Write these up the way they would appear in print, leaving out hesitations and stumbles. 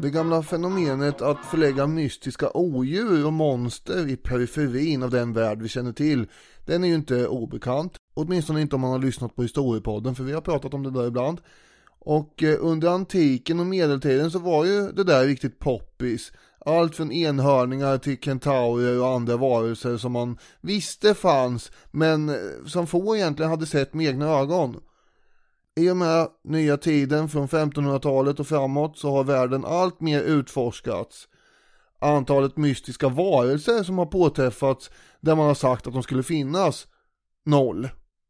Det gamla fenomenet att förlägga mystiska odjur och monster i periferin av den värld vi känner till, den är ju inte obekant. Åtminstone inte om man har lyssnat på historiepodden, för vi har pratat om det där ibland. Och under antiken och medeltiden så var ju det där riktigt poppis. Allt från enhörningar till kentaurer och andra varelser som man visste fanns, men som få egentligen hade sett med egna ögon. I och med nya tiden från 1500-talet och framåt så har världen allt mer utforskats. Antalet mystiska varelser som har påträffats där man har sagt att de skulle finnas, 0.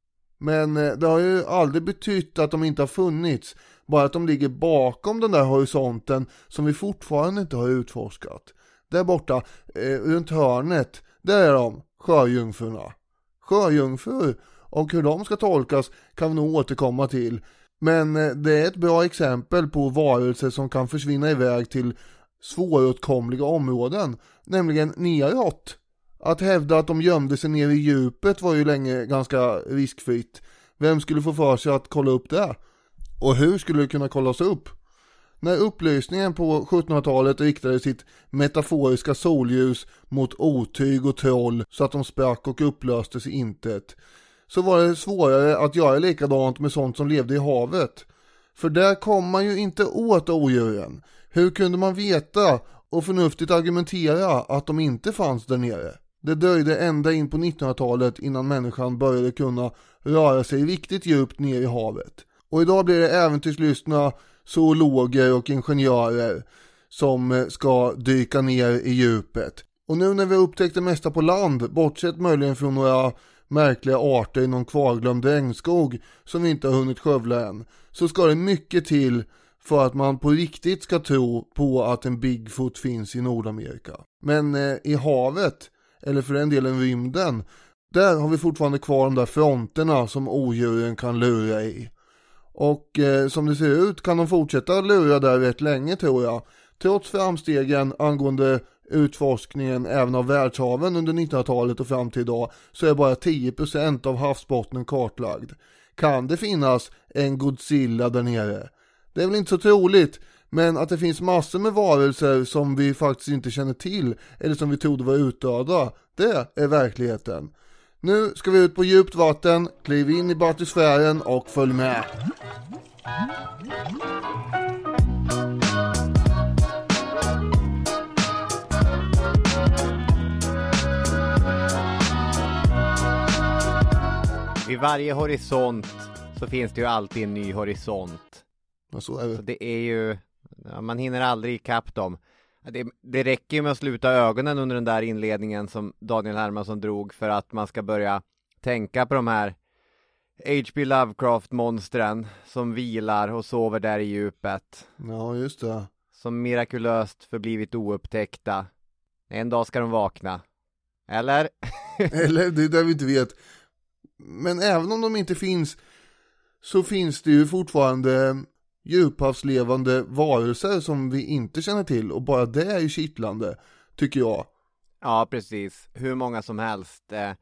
Men det har ju aldrig betytt att de inte har funnits, bara att de ligger bakom den där horisonten som vi fortfarande inte har utforskat. Där borta, runt hörnet, där är de, sjöjungfrurna. Sjöjungfrur, och hur de ska tolkas kan vi nog återkomma till. Men det är ett bra exempel på varelser som kan försvinna iväg till svåråtkomliga områden, nämligen neråt. Att hävda att de gömde sig ner i djupet var ju länge ganska riskfritt. Vem skulle få för sig att kolla upp det? Och hur skulle det kunna kollas upp? När upplysningen på 1700-talet riktade sitt metaforiska solljus mot otyg och troll så att de sprack och upplöstes i intet, så var det svårare att göra likadant med sånt som levde i havet. För där kom man ju inte åt odjuren. Hur kunde man veta och förnuftigt argumentera att de inte fanns där nere? Det dröjde ända in på 1900-talet innan människan började kunna röra sig riktigt djupt ner i havet. Och idag blir det äventyrslystna zoologer och ingenjörer som ska dyka ner i djupet. Och nu när vi upptäckt det mesta på land, bortsett möjligen från några märkliga arter i någon kvarglömd regnskog som vi inte har hunnit skövla än, så ska det mycket till för att man på riktigt ska tro på att en Bigfoot finns i Nordamerika. Men i havet, eller för den delen rymden, där har vi fortfarande kvar de där fronterna som odjuren kan lura i. Och som det ser ut kan de fortsätta lura där rätt länge, tror jag. Trots framstegen angående utforskningen även av världshaven under 1900-talet och fram till idag, så är bara 10% av havsbottnen kartlagd. Kan det finnas en Godzilla där nere? Det är väl inte så troligt, men att det finns massor med varelser som vi faktiskt inte känner till eller som vi trodde var utdöda, det är verkligheten. Nu ska vi ut på djupt vatten, kliv in i batysfären och följ med. Vid varje horisont så finns det ju alltid en ny horisont. Ja, så är det. Så det är ju, man hinner aldrig ikapp dem. Det räcker ju med att sluta ögonen under den där inledningen som Daniel Hermansson drog för att man ska börja tänka på de här H.P. Lovecraft-monstren som vilar och sover där i djupet. Ja, just det. Som mirakulöst förblivit oupptäckta. En dag ska de vakna. Eller? Eller, det är där vi inte vet. Men även om de inte finns, så finns det ju fortfarande djuphavslevande varelser som vi inte känner till, och bara det är ju kittlande, tycker jag. Ja, precis. Hur många som helst.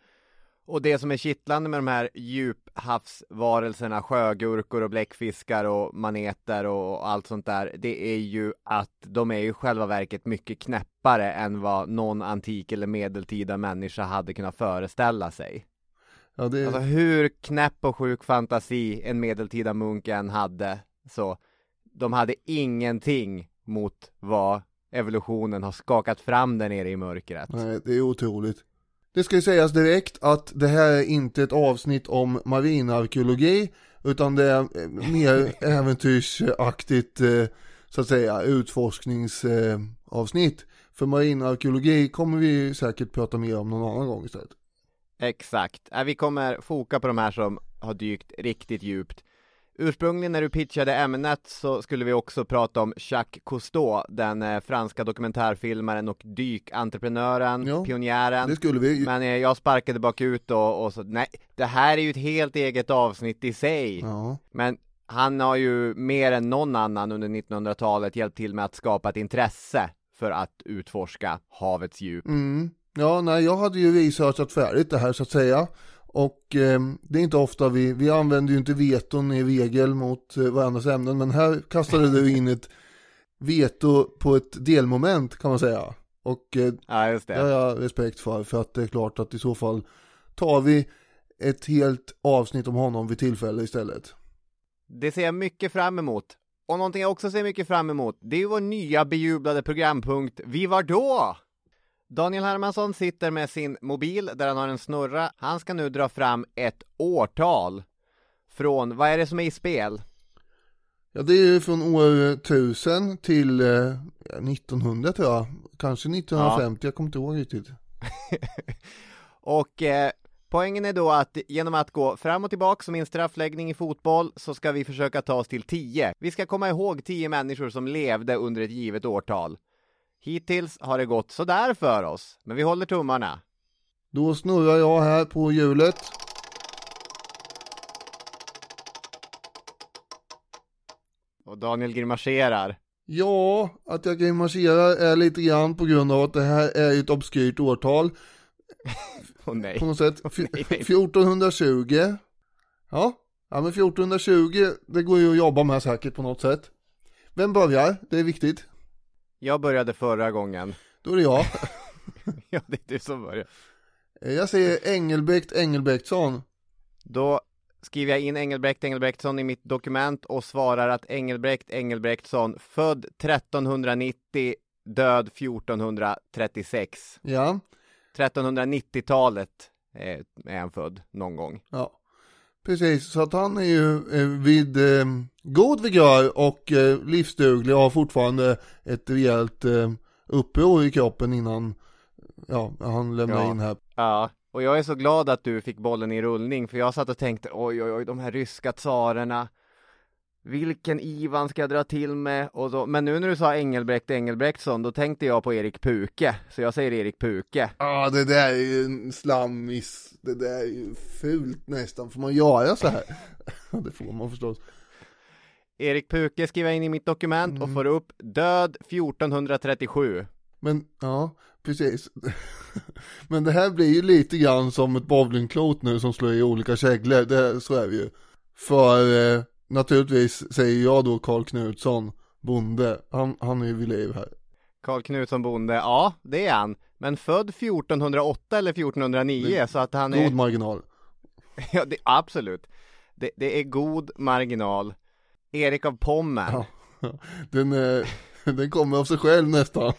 Och det som är kittlande med de här djuphavsvarelserna, sjögurkor och bläckfiskar och maneter och allt sånt där, det är ju att de är ju själva verket mycket knäppare än vad någon antik eller medeltida människa hade kunnat föreställa sig. Ja, det... Alltså hur knäpp och sjuk fantasi en medeltida munken hade, så de hade ingenting mot vad evolutionen har skakat fram där nere i mörkret. Nej, det är otroligt. Det ska ju sägas direkt att det här är inte ett avsnitt om marinarkeologi, utan det är mer äventyrsaktigt, så att säga, utforskningsavsnitt. För marinarkeologi kommer vi säkert prata mer om någon annan gång istället. Exakt. Vi kommer foka på de här som har dykt riktigt djupt. Ursprungligen när du pitchade ämnet så skulle vi också prata om Jacques Cousteau, den franska dokumentärfilmaren och dykentreprenören, ja, pionjären. Det skulle vi. Men jag sparkade bakut och så, nej, det här är ju ett helt eget avsnitt i sig. Ja. Men han har ju mer än någon annan under 1900-talet hjälpt till med att skapa ett intresse för att utforska havets djup. Ja, nej, jag hade ju researchat färdigt det här, så att säga. Och det är inte ofta vi använder ju inte veton i regel mot varandras ämnen, men här kastade du in ett veto på ett delmoment kan man säga. Och Ja, just det har det. jag respekt för att det är klart att i så fall tar vi ett helt avsnitt om honom vid tillfälle istället. Det ser jag mycket fram emot. Och någonting jag också ser mycket fram emot, det är ju vår nya bejublade programpunkt Vi var då? Daniel Hermansson sitter med sin mobil där han har en snurra. Han ska nu dra fram ett årtal från, vad är det som är i spel? Ja, det är ju från år 1000 till 1900 tror jag. Kanske 1950, jag kommer inte ihåg riktigt. Och poängen är då att genom att gå fram och tillbaka som en straffläggning i fotboll så ska vi försöka ta oss till 10. Vi ska komma ihåg 10 människor som levde under ett givet årtal. Hittills har det gått så där för oss, men vi håller tummarna. Då snurrar jag här på hjulet. Och Daniel grimaserar. Ja, att jag grimaserar är lite grann på grund av att det här är ett obskyrt årtal. Åh nej. På något sätt. Nej. 1420. Ja, men 1420, det går ju att jobba med säkert på något sätt. Vem börjar? Det är viktigt. Jag började förra gången. Då är det jag. Ja, det är du som börjar. Jag säger Engelbrektsson. Då skriver jag in Engelbrektsson i mitt dokument och svarar att Engelbrektsson, född 1390, död 1436. Ja. 1390-talet är han född någon gång. Ja, precis. Så att han är ju vid god vigör och livsduglig och har fortfarande ett rejält uppror i kroppen innan han lämnar in här. Ja, och jag är så glad att du fick bollen i rullning, för jag satt och tänkte, oj, de här ryska tsarerna, vilken Ivan ska jag dra till med? Och så, men nu när du sa Engelbrektsson, då tänkte jag på Erik Puke, så jag säger Erik Puke. Ja, det där är ju en slammis, det där är ju fult nästan, får man göra så här? Det får man förstås. Erik Puke skriver in i mitt dokument och får upp död 1437. Men, ja, precis. Men det här blir ju lite grann som ett bowlingklot nu som slår i olika käglor, så är vi ju. För naturligtvis säger jag då Carl Knutsson, bonde, han är ju vid liv här. Carl Knutsson bonde, ja det är han. Men född 1408 eller 1409, så att han är... God marginal. Ja, absolut. Det är god marginal. Erik av Pommern. Ja, den kommer av sig själv nästan.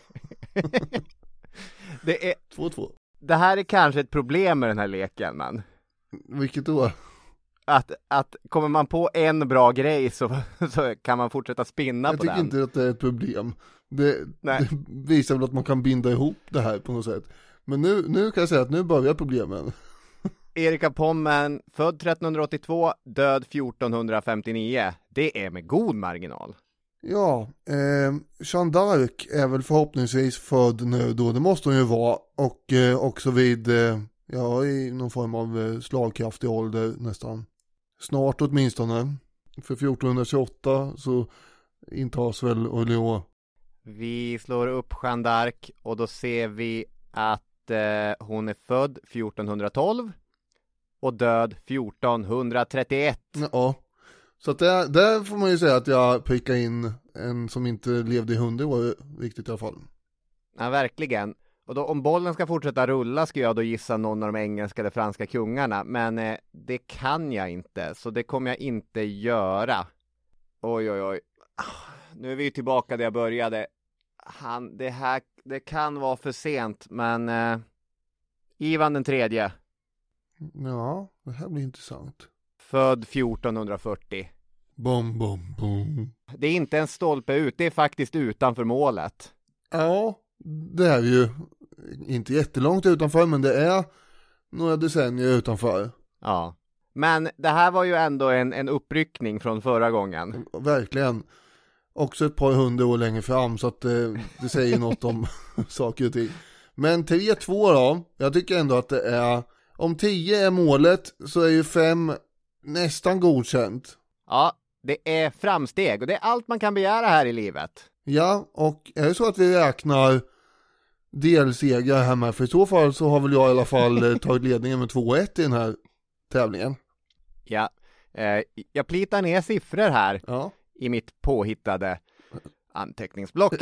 Det är 2-2. Det här är kanske ett problem med den här leken, man. Vilket då? Att kommer man på en bra grej så kan man fortsätta spinna på den. Jag tycker inte att det är ett problem. Det visar väl att man kan binda ihop det här på något sätt. Men nu kan jag säga att nu börjar problemen. Erik av Pommern, född 1382, död 1459. Det är med god marginal. Ja, Jeanne d'Arc är väl förhoppningsvis född nu då, det måste hon ju vara. Och också vid, i någon form av slagkraftig ålder nästan. Snart åtminstone. För 1428 så intas väl Orléans. Vi slår upp Jeanne d'Arc och då ser vi att hon är född 1412 och död 1431. Ja. Så att där får man ju säga att jag prickar in en som inte levde i 100 år riktigt i alla fall. Ja, verkligen. Och då, om bollen ska fortsätta rulla ska jag då gissa någon av de engelska eller franska kungarna. Men det kan jag inte, så det kommer jag inte göra. Oj. Nu är vi ju tillbaka där jag började. Det kan vara för sent, men Ivan den tredje. Ja, det här blir intressant. Född 1440. Bom. Det är inte en stolpe ut, det är faktiskt utanför målet. Ja, det är ju inte jättelångt utanför, men det är några decennier utanför. Ja, men det här var ju ändå en uppryckning från förra gången. Verkligen. Också ett par 100 år längre fram, så att det säger något om saker och ting. Men 3-2 då, jag tycker ändå att det är, om 10 är målet så är ju 5 nästan godkänt. Ja, det är framsteg och det är allt man kan begära här i livet. Ja, och är det så att vi räknar delsegrar här med, för i så fall så har väl jag i alla fall tagit ledningen med 2-1 i den här tävlingen. Ja, jag plitar ner siffror här Ja. i mitt påhittade anteckningsblock.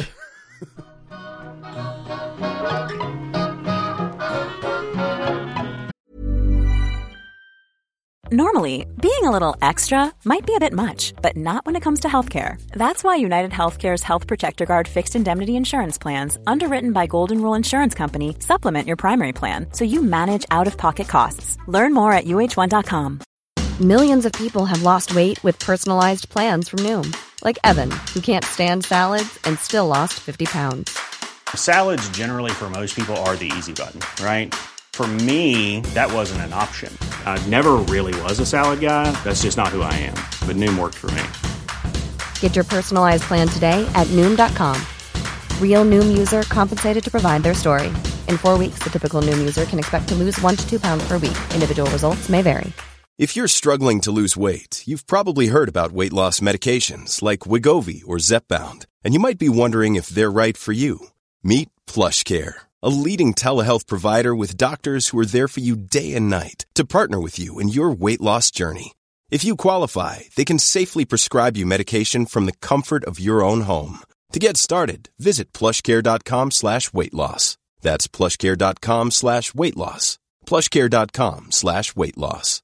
Normally, being a little extra might be a bit much, but not when it comes to healthcare. That's why United Healthcare's Health Protector Guard fixed indemnity insurance plans, underwritten by Golden Rule Insurance Company, supplement your primary plan so you manage out-of-pocket costs. Learn more at uh1.com. Millions of people have lost weight with personalized plans from Noom. Like Evan, who can't stand salads and still lost 50 pounds. Salads generally for most people are the easy button, right? For me, that wasn't an option. I never really was a salad guy. That's just not who I am. But Noom worked for me. Get your personalized plan today at Noom.com. Real Noom user compensated to provide their story. In 4 weeks, the typical Noom user can expect to lose 1 to 2 pounds per week. Individual results may vary. If you're struggling to lose weight, you've probably heard about weight loss medications like Wegovy or Zepbound, and you might be wondering if they're right for you. Meet PlushCare, a leading telehealth provider with doctors who are there for you day and night to partner with you in your weight loss journey. If you qualify, they can safely prescribe you medication from the comfort of your own home. To get started, visit plushcare.com/weightloss. That's plushcare.com/weightloss. plushcare.com/weightloss.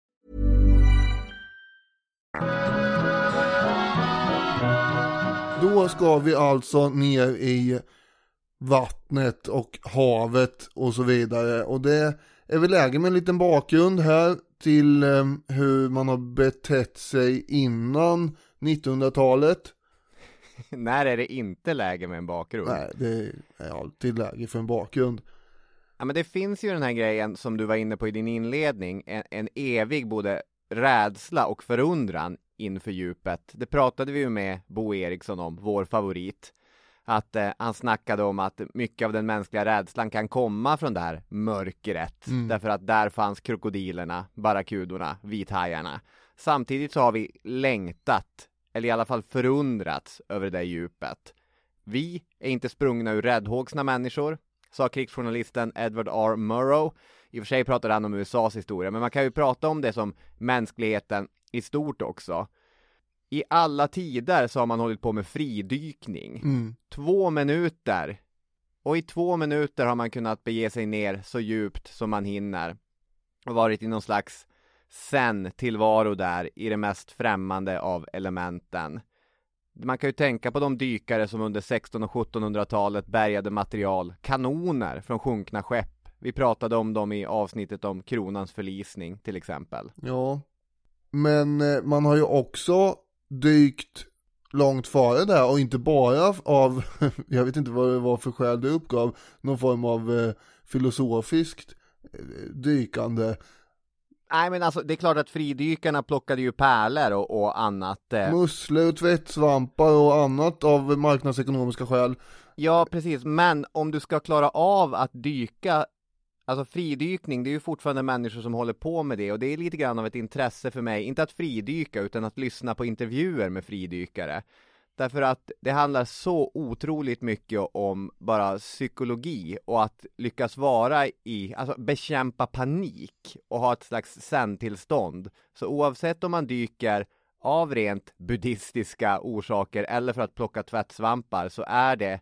Då ska vi alltså ner i vattnet och havet och så vidare. Och det är väl läge med en liten bakgrund här till hur man har betett sig innan 1900-talet. När är det inte läge med en bakgrund? Nej, det är alltid läge för en bakgrund. Ja, men det finns ju den här grejen som du var inne på i din inledning. En evig både rädsla och förundran inför djupet. Det pratade vi ju med Bo Eriksson om, vår favorit. Att han snackade om att mycket av den mänskliga rädslan kan komma från det här mörkret. Därför att där fanns krokodilerna, barrakudorna, vithajarna. Samtidigt så har vi längtat, eller i alla fall förundrats över det djupet. Vi är inte sprungna ur räddhågsna människor, sa krigsjournalisten Edward R. Murrow. I och för sig pratade han om USAs historia, men man kan ju prata om det som mänskligheten i stort också. I alla tider så har man hållit på med fridykning. 2 minuter. Och i 2 minuter har man kunnat bege sig ner så djupt som man hinner. Och varit i någon slags zen-tillvaro där i det mest främmande av elementen. Man kan ju tänka på de dykare som under 1600- och 1700-talet bärgade material, kanoner från sjunkna skepp. Vi pratade om dem i avsnittet om kronans förlisning till exempel. Ja, men man har ju också dykt långt före där och inte bara av, jag vet inte vad det var för skäl det uppgav, någon form av filosofiskt dykande. Nej, men alltså det är klart att fridykarna plockade ju pärlor och annat. Musslor och tvättsvampar och annat av marknadsekonomiska skäl. Ja, precis. Men om du ska klara av att dyka, alltså fridykning, det är ju fortfarande människor som håller på med det. Och det är lite grann av ett intresse för mig, inte att fridyka utan att lyssna på intervjuer med fridykare. Därför att det handlar så otroligt mycket om bara psykologi och att lyckas vara i, alltså bekämpa panik och ha ett slags zen-tillstånd. Så oavsett om man dyker av rent buddhistiska orsaker eller för att plocka tvättsvampar så är det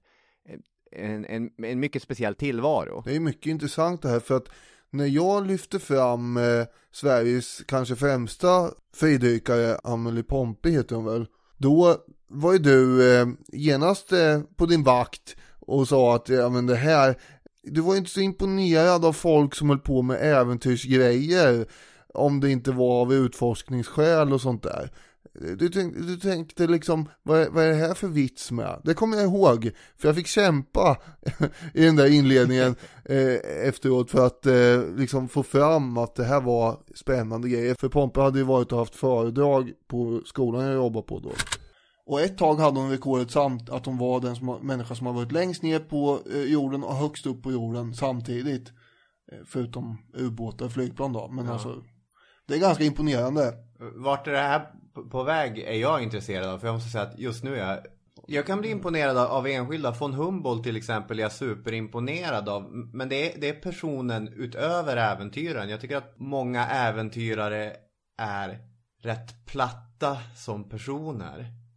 en mycket speciell tillvaro. Det är mycket intressant det här, för att när jag lyfter fram Sveriges kanske främsta fridykare, Amelie Pompey heter hon väl, då var ju du genast på din vakt och sa att ja, men det här, du var inte så imponerad av folk som höll på med äventyrsgrejer om det inte var av utforskningsskäl och sånt där. Du tänkte liksom, vad är det här för vits med? Det kommer jag ihåg, för jag fick kämpa i den där inledningen efteråt för att liksom få fram att det här var spännande grejer. För Pompey hade ju varit och haft föredrag på skolan jag jobbade på då. Och ett tag hade hon rekordet samt att hon var den människa som har varit längst ner på jorden och högst upp på jorden samtidigt. Förutom ubåtar och flygplan då. Men alltså, det är ganska imponerande. Vart är det här på väg är jag intresserad av. För jag måste säga att just nu är jag kan bli imponerad av enskilda. Von Humboldt till exempel är jag superimponerad av. Men det är personen utöver äventyren. Jag tycker att många äventyrare är rätt platta som personer.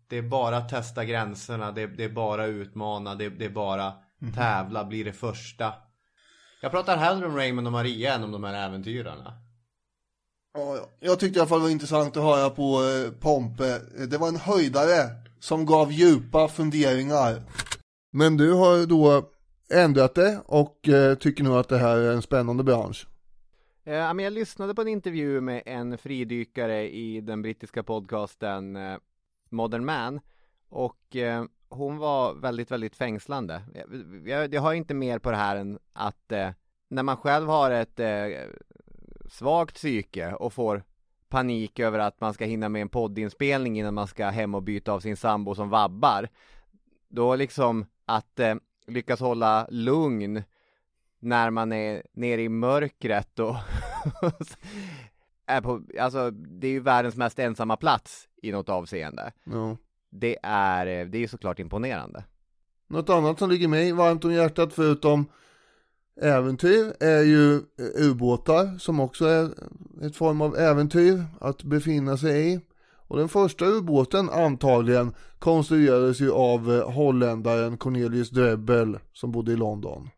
Det är bara att testa gränserna, det är bara utmana, det är bara tävla, bli det första. Jag pratar hellre om Raymond och Maria än om de här äventyrarna. Ja, jag tyckte i alla fall det var intressant att höra på Pompe. Det var en höjdare som gav djupa funderingar. Men du har då ändrat det och tycker nog att det här är en spännande bransch. Jag lyssnade på en intervju med en fridykare i den brittiska podcasten Modern Man. Och hon var väldigt, väldigt fängslande. Jag har inte mer på det här än att när man själv har ett svagt psyke och får panik över att man ska hinna med en poddinspelning innan man ska hem och byta av sin sambo som vabbar. Då liksom att lyckas hålla lugn när man är nere i mörkret och är på, alltså det är ju världens mest ensamma plats i något avseende. Ja. Det är ju såklart imponerande. Något annat som ligger mig varmt om hjärtat förutom äventyr är ju ubåtar som också är ett form av äventyr att befinna sig i. Och den första ubåten antagligen konstruerades ju av holländaren Cornelius Drebbel som bodde i London.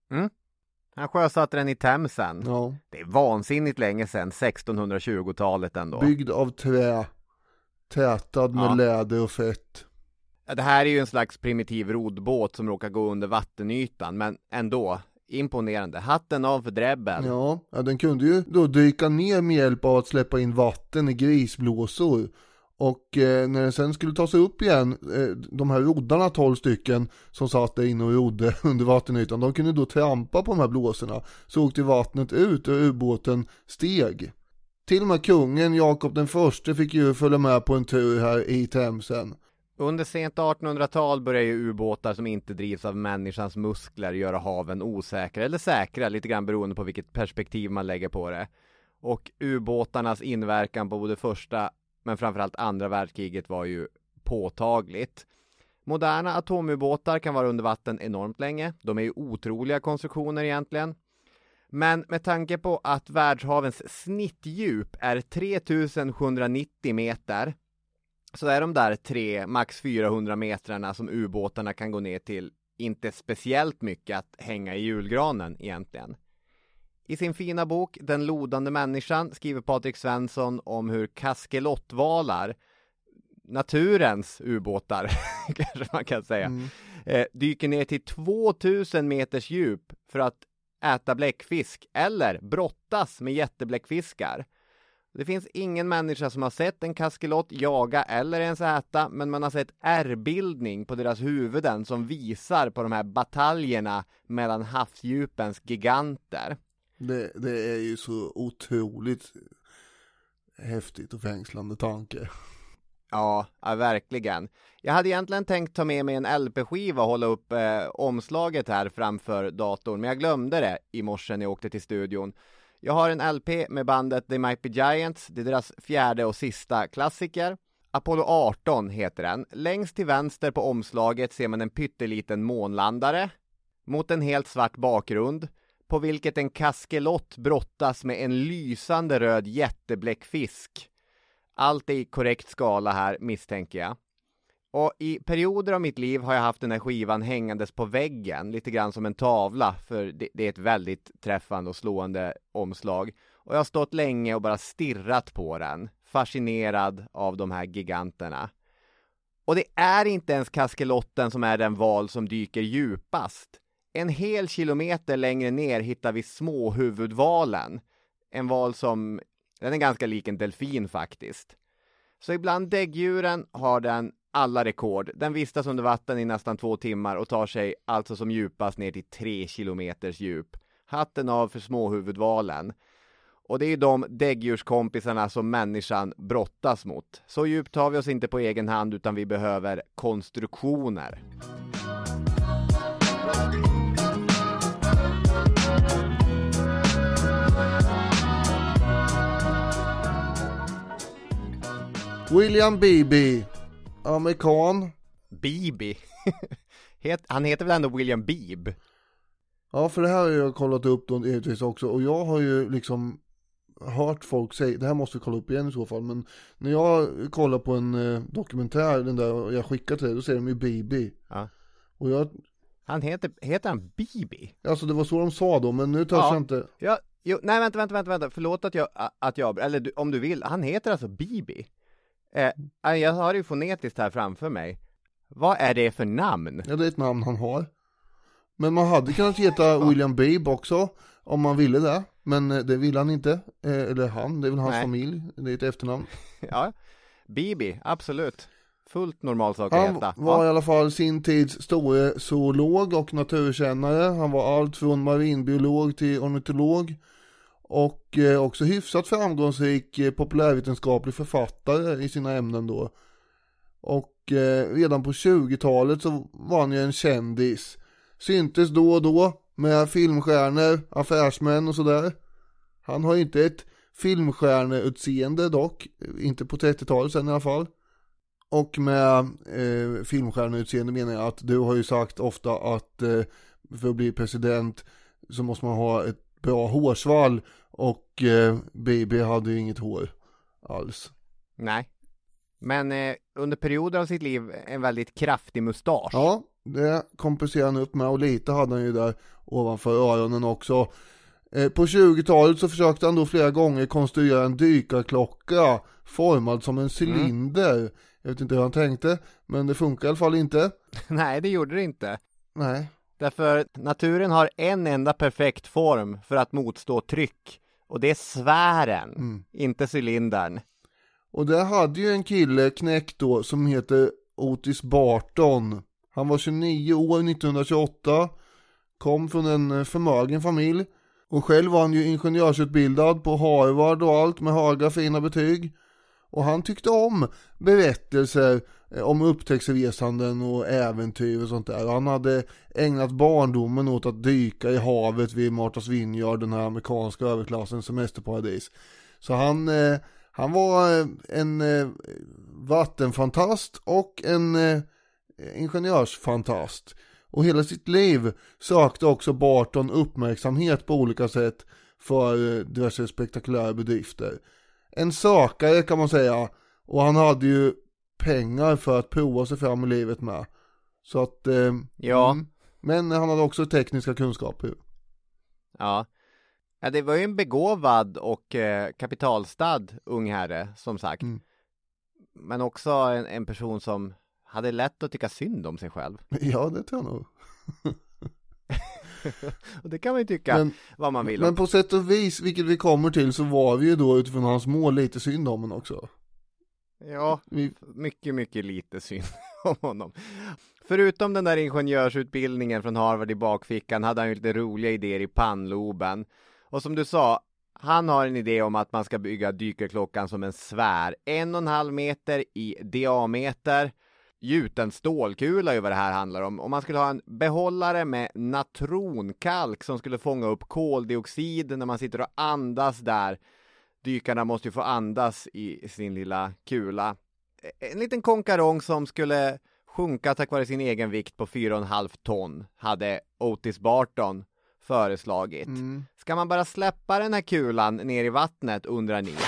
Han sjösatte den i Themsen. Ja. Det är vansinnigt länge sedan, 1620-talet ändå. Byggd av trä, tätad med läder och fett. Ja, det här är ju en slags primitiv roddbåt som råkar gå under vattenytan, men ändå imponerande. Hatten av för Drebbel. Ja, den kunde ju då dyka ner med hjälp av att släppa in vatten i grisblåsor. Och när den sen skulle ta sig upp igen, de här roddarna 12 stycken som satt där inne och rodde under vattenytan, de kunde då trampa på de här blåsorna. Så åkte vattnet ut och ubåten steg. Till och med kungen Jakob den förste fick ju följa med på en tur här i Themsen. Under sent 1800-tal börjar ju ubåtar som inte drivs av människans muskler göra haven osäkra eller säkra, lite grann beroende på vilket perspektiv man lägger på det. Och ubåtarnas inverkan på både första men framförallt andra världskriget var ju påtagligt. Moderna atomubåtar kan vara under vatten enormt länge. De är ju otroliga konstruktioner egentligen. Men med tanke på att världshavens snittdjup är 3790 meter så är de där 3, max 400 metrarna som ubåtarna kan gå ner till inte speciellt mycket att hänga i julgranen egentligen. I sin fina bok Den lodande människan skriver Patrik Svensson om hur kaskelottvalar, naturens ubåtar kanske man kan säga, dyker ner till 2000 meters djup för att äta bläckfisk eller brottas med jättebläckfiskar. Det finns ingen människa som har sett en kaskelott jaga eller ens äta, men man har sett ärrbildning på deras huvuden som visar på de här bataljerna mellan havsdjupens giganter. Det är ju så otroligt häftigt och fängslande tanke. Ja, verkligen. Jag hade egentligen tänkt ta med mig en LP-skiva och hålla upp omslaget här framför datorn, men jag glömde det i morse när jag åkte till studion. Jag har en LP med bandet They Might Be Giants. Det är deras 4:e och sista klassiker. Apollo 18 heter den. Längst till vänster på omslaget ser man en pytteliten månlandare mot en helt svart bakgrund, på vilket en kaskelott brottas med en lysande röd jättebläckfisk. Allt är i korrekt skala här, misstänker jag. Och i perioder av mitt liv har jag haft den här skivan hängandes på väggen, lite grann som en tavla, för det är ett väldigt träffande och slående omslag. Och jag har stått länge och bara stirrat på den, fascinerad av de här giganterna. Och det är inte ens kaskelotten som är den val som dyker djupast. En hel kilometer längre ner hittar vi småhuvudvalen. En val som, den är ganska lik en delfin faktiskt. Så ibland däggdjuren har den alla rekord. Den vistas under vatten i nästan 2 timmar och tar sig alltså som djupast ner till 3 kilometers djup. Hatten av för småhuvudvalen. Och det är ju de däggdjurskompisarna som människan brottas mot. Så djupt tar vi oss inte på egen hand, utan vi behöver konstruktioner. William Beebe, amerikan. Beebe? Han heter väl ändå William Beebe? Ja, för det här har jag kollat upp då givetvis också. Och jag har ju liksom hört folk säga, det här måste vi kolla upp igen i så fall, men när jag kollar på en dokumentär, den där jag skickar till dig, då säger de ju Bibi. Ja. Och jag... Han heter han Bibi? Alltså det var så de sa då, men nu törs jag inte... Ja, jo, nej vänta, förlåt att jag eller om du vill, han heter alltså Bibi. Jag har ju fonetiskt här framför mig. Vad är det för namn? Ja, det är ett namn han har. Men man hade kunnat heta William Bibb också, om man ville det. Men det vill han inte. Eller han, det är väl hans familj. Det är ett efternamn. Ja, Bibi, absolut. Fullt normal sak att heta. Han var i alla fall sin tids store zoolog och naturkännare. Han var allt från marinbiolog till ornitolog. Och också hyfsat framgångsrik populärvetenskaplig författare i sina ämnen då. Och redan på 20-talet så var han ju en kändis. Syntes då och då med filmstjärnor, affärsmän och sådär. Han har inte ett filmstjärneutseende dock. Inte på 30-talet sen i alla fall. Och med filmstjärneutseende menar jag att du har ju sagt ofta att för att bli president så måste man ha ett bra hårsvall. Och Bibi hade ju inget hår alls. Nej. Men under perioder av sitt liv en väldigt kraftig mustasch. Ja, det kompenserade han upp med, och lite hade han ju där ovanför öronen också. På 20-talet så försökte han då flera gånger konstruera en dykarklocka formad som en cylinder. Jag vet inte hur han tänkte, men det funkar i alla fall inte. Nej, det gjorde det inte. Nej. Därför naturen har en enda perfekt form för att motstå tryck. Och det är sfären, inte cylindern. Och där hade ju en kille knäckt då som heter Otis Barton. Han var 29 år 1928. Kom från en förmögen familj. Och själv var han ju ingenjörsutbildad på Harvard och allt med höga fina betyg. Och han tyckte om berättelser om upptäcktsresanden och äventyr och sånt där. Han hade ägnat barndomen åt att dyka i havet vid Martha's Vineyard, den här amerikanska överklassens semesterparadis. Så han var en vattenfantast och en ingenjörsfantast. Och hela sitt liv sökte också Barton uppmärksamhet på olika sätt för diverse spektakulära bedrifter. En sökare kan man säga, och han hade ju pengar för att prova sig fram i livet med. Så att, men han hade också tekniska kunskaper. Ja, det var ju en begåvad och kapitalstad ung herre, som sagt. Men också en person som hade lätt att tycka synd om sig själv. Ja, det tror jag nog. Och det kan man ju tycka vad man vill om. Men på sätt och vis, vilket vi kommer till, så var vi ju då utifrån hans mål lite synd om honom också. Ja, mycket lite synd om honom. Förutom den där ingenjörsutbildningen från Harvard i bakfickan hade han ju lite roliga idéer i pannloben. Och som du sa, han har en idé om att man ska bygga dykarklockan som en sfär. 1,5 meter i diameter. Gjuten stålkula är vad det här handlar om. Och man skulle ha en behållare med natronkalk som skulle fånga upp koldioxid när man sitter och andas där. Dykarna måste ju få andas i sin lilla kula. En liten konkarong som skulle sjunka tack vare sin egen vikt på 4,5 ton hade Otis Barton föreslagit. Ska man bara släppa den här kulan ner i vattnet, undrar ni?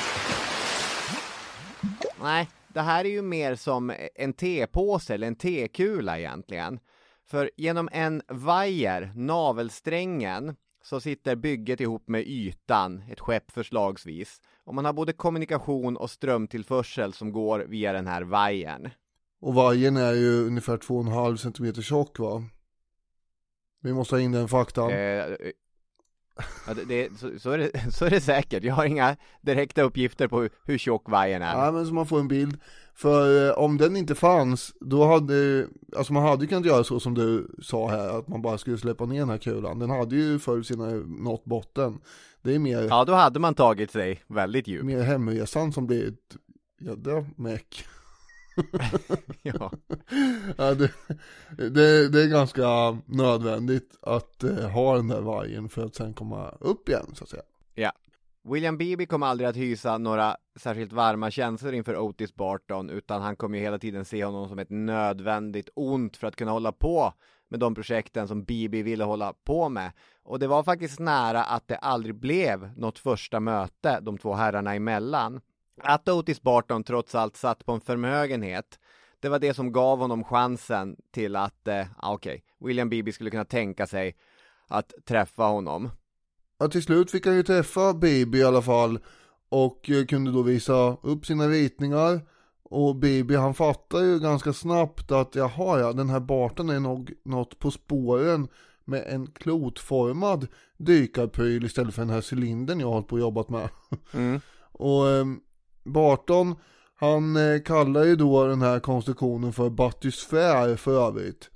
Nej, det här är ju mer som en tepåse eller en tekula egentligen. För genom en vajer, navelsträngen, så sitter bygget ihop med ytan, ett skepp förslagsvis. Och man har både kommunikation och strömtillförsel som går via den här vajern. Och vajern är ju ungefär 2,5 centimeter tjock, va? Vi måste ha in den faktan. Ja, så är det säkert. Jag har inga direkta uppgifter på hur tjock vajern är. Ja, men så man får en bild. För om den inte fanns, då hade, alltså man hade ju kunnat göra så som du sa här, att man bara skulle släppa ner den här kulan. Den hade ju förr sina nått botten. Det är mer... Ja, då hade man tagit sig väldigt djupt. Mer hemresan som blir ett jädra meck. Ja. Ja, det är ganska nödvändigt att ha den där vajern för att sen komma upp igen, så att säga. Ja. William Bibi kom aldrig att hysa några särskilt varma känslor inför Otis Barton, utan han kom ju hela tiden se honom som ett nödvändigt ont för att kunna hålla på med de projekten som Bibi ville hålla på med. Och det var faktiskt nära att det aldrig blev något första möte de två herrarna emellan. Att Otis Barton trots allt satt på en förmögenhet, det var det som gav honom chansen till att William Bibi skulle kunna tänka sig att träffa honom. Ja, till slut fick han ju träffa Bibi i alla fall och kunde då visa upp sina ritningar. Och Bibi, han fattar ju ganska snabbt att den här Barton är nog något på spåren med en klotformad dykarpryl istället för den här cylindern jag har hållit på och jobbat med. Och Barton, han kallar ju då den här konstruktionen för batysfär för övrigt.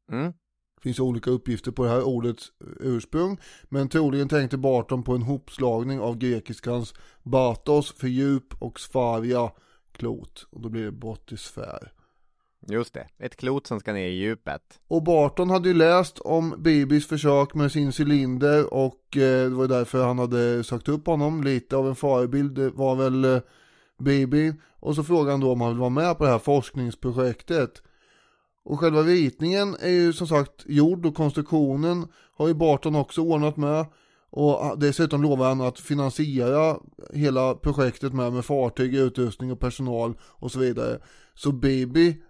Det finns olika uppgifter på det här ordets ursprung, men troligen tänkte Barton på en hopslagning av grekiskans batos för djup och sfaria, klot, och då blir det batysfär. Just det, ett klot som ska ner i djupet. Och Barton hade ju läst om Bibis försök med sin cylinder och det var därför han hade sagt upp honom. Lite av en förebild, det var väl Bibi. Och så frågade han då om han vill vara med på det här forskningsprojektet. Och själva ritningen är ju som sagt gjord och konstruktionen har ju Barton också ordnat med. Och dessutom lovar han att finansiera hela projektet med fartyg, utrustning och personal och så vidare. Så Bibi,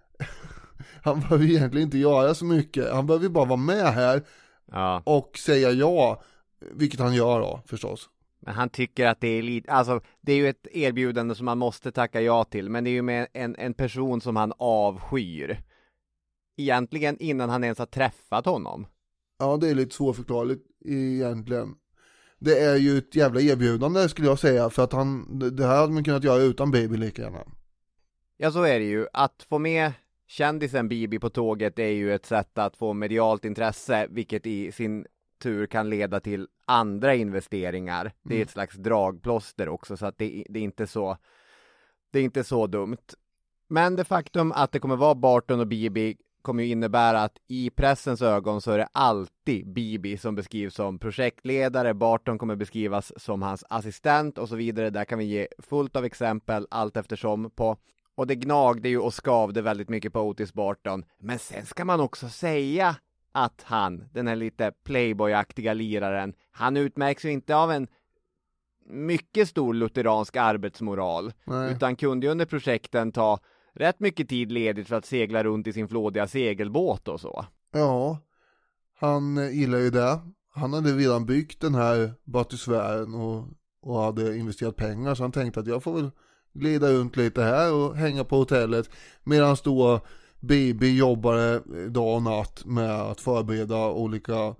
han behöver egentligen inte göra så mycket. Han behöver bara vara med här och säga ja, vilket han gör då förstås. Men han tycker att det är lite, alltså det är ju ett erbjudande som man måste tacka ja till, men det är ju med en person som han avskyr. Egentligen innan han ens har träffat honom. Ja, det är lite svårförklarligt egentligen. Det är ju ett jävla erbjudande skulle jag säga, för att det här hade man kunnat göra utan Bibi lika gärna. Ja, så är det ju. Att få med kändisen Bibi på tåget är ju ett sätt att få medialt intresse, vilket i sin tur kan leda till andra investeringar. Det är ett slags dragplåster också, så att det är inte så dumt. Men det faktum att det kommer vara Barton och Bibi kommer ju innebära att i pressens ögon så är det alltid Bibi som beskrivs som projektledare. Barton kommer beskrivas som hans assistent och så vidare. Där kan vi ge fullt av exempel allt eftersom på. Och det gnagde ju och skavde väldigt mycket på Otis Barton. Men sen ska man också säga att han, den här lite playboyaktiga liraren, han utmärks ju inte av en mycket stor lutheransk arbetsmoral. Nej. Utan kunde ju under projekten ta rätt mycket tid ledigt för att segla runt i sin flådiga segelbåt och så. Ja, han gillar ju det. Han hade redan byggt den här batysfären och hade investerat pengar, så han tänkte att jag får väl glida runt lite här och hänga på hotellet, medan då Bibi jobbade dag och natt med att förbereda olika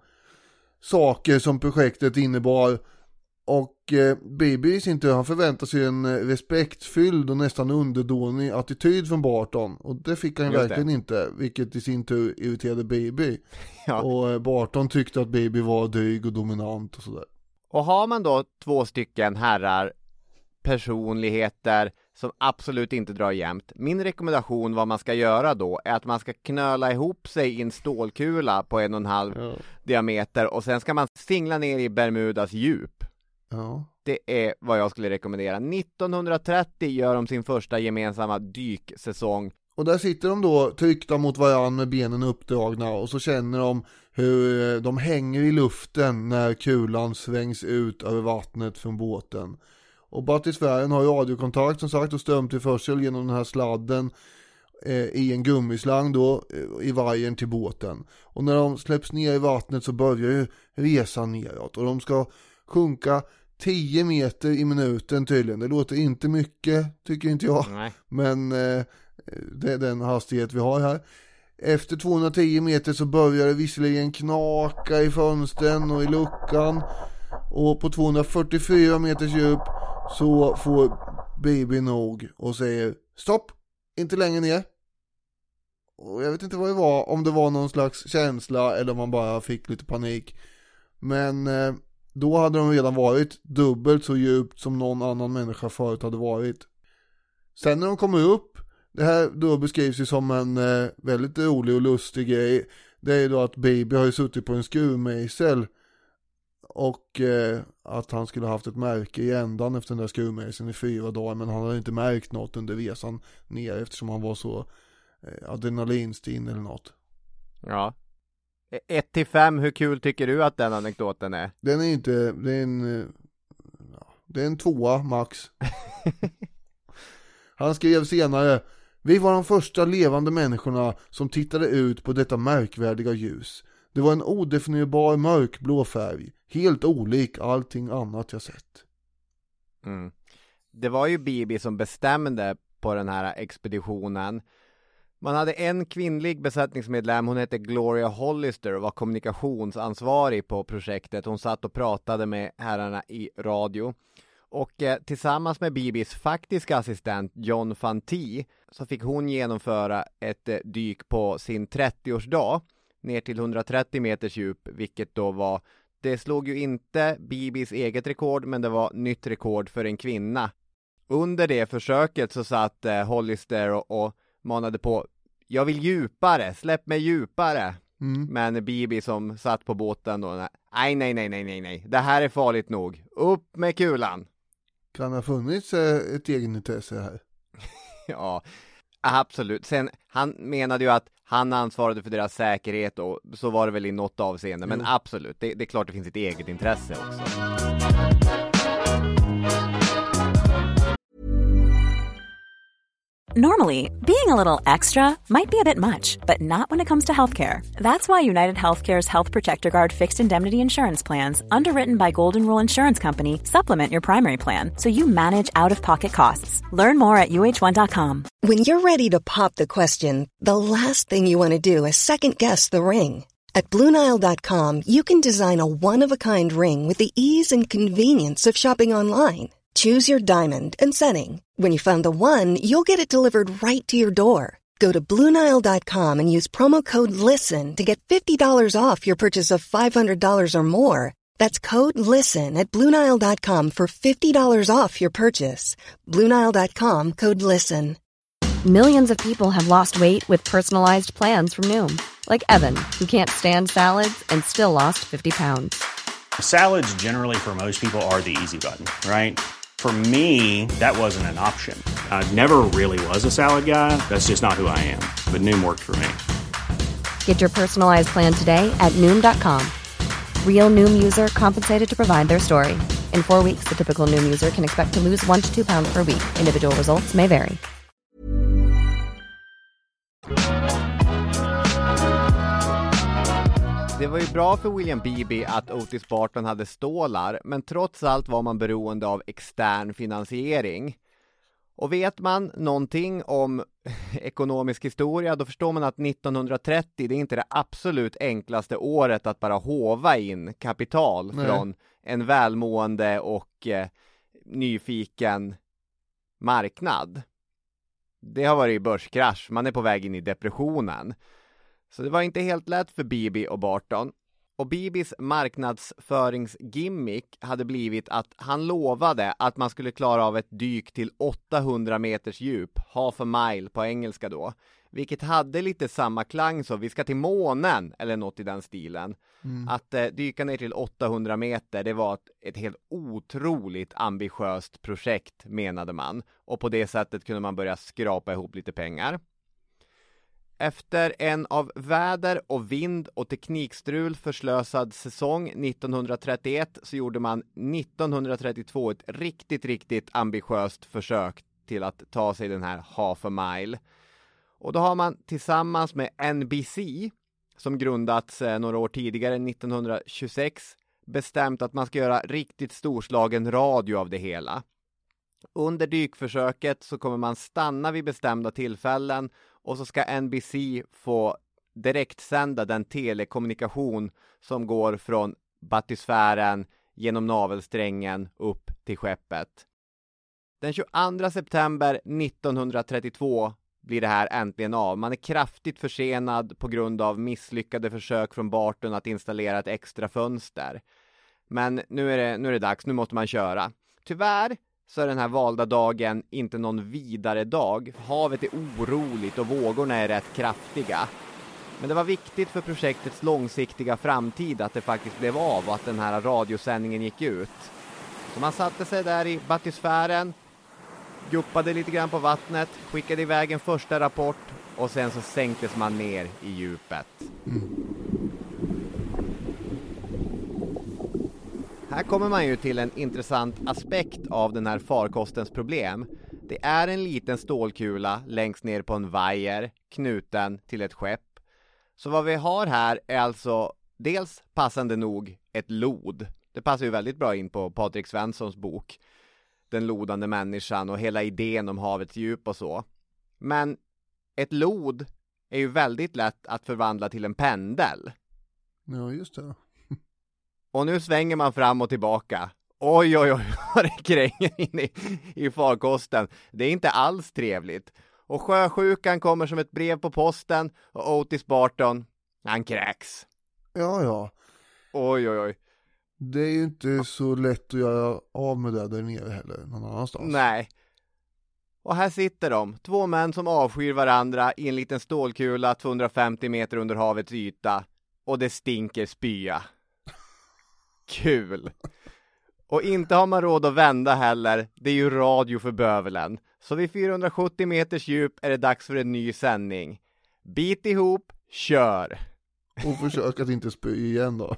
saker som projektet innebar. Och Bibi i sin tur, han förväntar sig en respektfylld och nästan underdånig attityd från Barton. Och det fick han verkligen inte, vilket i sin tur irriterade Bibi. Ja. Och Barton tyckte att Bibi var dryg och dominant och sådär. Och har man då två stycken herrar, personligheter som absolut inte drar jämnt. Min rekommendation vad man ska göra då är att man ska knöla ihop sig i en stålkula på 1,5 diameter och sen ska man singla ner i Bermudas djup. Ja. Det är vad jag skulle rekommendera. 1930 gör de sin första gemensamma dyksäsong. Och där sitter de då tryckta mot varandra med benen uppdragna och så känner de hur de hänger i luften när kulan svängs ut över vattnet från båten. Och batysfären har radiokontakt som sagt och strömtillförsel genom den här sladden i en gummislang då i vajern till båten. Och när de släpps ner i vattnet så börjar ju resan neråt och de ska sjunka 10 meter i minuten tydligen. Det låter inte mycket, tycker inte jag. Nej. Men det är den hastighet vi har här. Efter 210 meter så börjar det visserligen knaka i fönstren och i luckan. Och på 244 meters djup så får Bibi nog och säger stopp, inte längre ner. Och jag vet inte vad det var, om det var någon slags känsla eller om man bara fick lite panik. Men då hade de redan varit dubbelt så djupt som någon annan människa förut hade varit. Sen när de kommer upp, det här då beskrivs ju som en väldigt rolig och lustig grej. Det är ju då att Bibi har ju suttit på en skruvmejsel och att han skulle ha haft ett märke i ändan efter den där skruvmejseln i 4 dagar, men han hade inte märkt något under resan ner eftersom han var så adrenalinstinn eller något. Ja. 1-5, hur kul tycker du att den anekdoten är? Den är inte, det är en 2 max. Han skrev senare: vi var de första levande människorna som tittade ut på detta märkvärdiga ljus. Det var en odefinierbar mörkblå färg, helt olik allting annat jag sett. Det var ju Bibi som bestämde på den här expeditionen. Man hade en kvinnlig besättningsmedlem, hon hette Gloria Hollister och var kommunikationsansvarig på projektet. Hon satt och pratade med herrarna i radio. Och tillsammans med Bibis faktiska assistent John Fantee så fick hon genomföra ett dyk på sin 30-årsdag ner till 130 meters djup, vilket då var, det slog ju inte Bibis eget rekord, men det var nytt rekord för en kvinna. Under det försöket så satt Hollister och manade på: jag vill djupare, släpp mig djupare. Men Bibi som satt på båten då, nej, det här är farligt nog, upp med kulan. Kan ha funnits ett egenintresse här? Ja, absolut. Sen, han menade ju att han ansvarade för deras säkerhet och så var det väl i något avseende. Men absolut, det är klart det finns ett eget intresse också. Normally, being a little extra might be a bit much, but not when it comes to healthcare. That's why United Healthcare's Health Protector Guard fixed indemnity insurance plans, underwritten by Golden Rule Insurance Company, supplement your primary plan so you manage out-of-pocket costs. Learn more at uh1.com. When you're ready to pop the question, the last thing you want to do is second-guess the ring. At BlueNile.com, you can design a one-of-a-kind ring with the ease and convenience of shopping online. Choose your diamond and setting. When you find the one, you'll get it delivered right to your door. Go to BlueNile.com and use promo code LISTEN to get $50 off your purchase of $500 or more. That's code LISTEN at BlueNile.com for $50 off your purchase. BlueNile.com, code LISTEN. Millions of people have lost weight with personalized plans from Noom. Like Evan, who can't stand salads and still lost 50 pounds. Salads generally for most people are the easy button, right? For me, that wasn't an option. I never really was a salad guy. That's just not who I am. But Noom worked for me. Get your personalized plan today at Noom.com. Real Noom user compensated to provide their story. In 4 weeks, the typical Noom user can expect to lose 1 to 2 pounds per week. Individual results may vary. Det var ju bra för William Beebe att Otis Barton hade stålar, men trots allt var man beroende av extern finansiering. Och vet man någonting om ekonomisk historia, då förstår man att 1930, det är inte det absolut enklaste året att bara håva in kapital från en välmående och nyfiken marknad. Det har varit börskrasch, man är på väg in i depressionen. Så det var inte helt lätt för Beebe och Barton. Och Beebes marknadsföringsgimmick hade blivit att han lovade att man skulle klara av ett dyk till 800 meters djup, half a mile på engelska då. Vilket hade lite samma klang så, vi ska till månen eller något i den stilen. Att dyka ner till 800 meter, det var ett helt otroligt ambitiöst projekt menade man. Och på det sättet kunde man börja skrapa ihop lite pengar. Efter en av väder och vind och teknikstrul förslösad säsong 1931 så gjorde man 1932 ett riktigt ambitiöst försök till att ta sig den här half a mile. Och då har man tillsammans med NBC, som grundats några år tidigare, 1926, bestämt att man ska göra riktigt storslagen radio av det hela. Under dykförsöket så kommer man stanna vid bestämda tillfällen och så ska NBC få direktsända den telekommunikation som går från batysfären genom navelsträngen upp till skeppet. Den 22 september 1932 blir det här äntligen av. Man är kraftigt försenad på grund av misslyckade försök från Barton att installera ett extra fönster. Men nu är det dags, nu måste man köra. Tyvärr så är den här valda dagen inte någon vidare dag. Havet är oroligt och vågorna är rätt kraftiga. Men det var viktigt för projektets långsiktiga framtid att det faktiskt blev av och att den här radiosändningen gick ut. Så man satte sig där i batysfären, guppade lite grann på vattnet, skickade iväg en första rapport och sen så sänktes man ner i djupet. Här kommer man ju till en intressant aspekt av den här farkostens problem. Det är en liten stålkula längst ner på en vajer knuten till ett skepp. Så vad vi har här är alltså dels passande nog ett lod. Det passar ju väldigt bra in på Patrik Svenssons bok Den lodande människan och hela idén om havets djup och så. Men ett lod är ju väldigt lätt att förvandla till en pendel. Ja, just det. Och nu svänger man fram och tillbaka. Oj, vad det kränger in i farkosten. Det är inte alls trevligt. Och sjösjukan kommer som ett brev på posten. Och Otis Barton, han kräks. Ja. Oj. Det är ju inte så lätt att göra av med det där nere heller, någon annanstans. Nej. Och här sitter de, 2 män som avskyr varandra i en liten stålkula 250 meter under havets yta. Och det stinker spya. Kul. Och inte har man råd att vända heller. Det är ju radio för bövelen. Så vid 470 meters djup är det dags för en ny sändning. Bit ihop, kör. Och försök att inte spy igen då.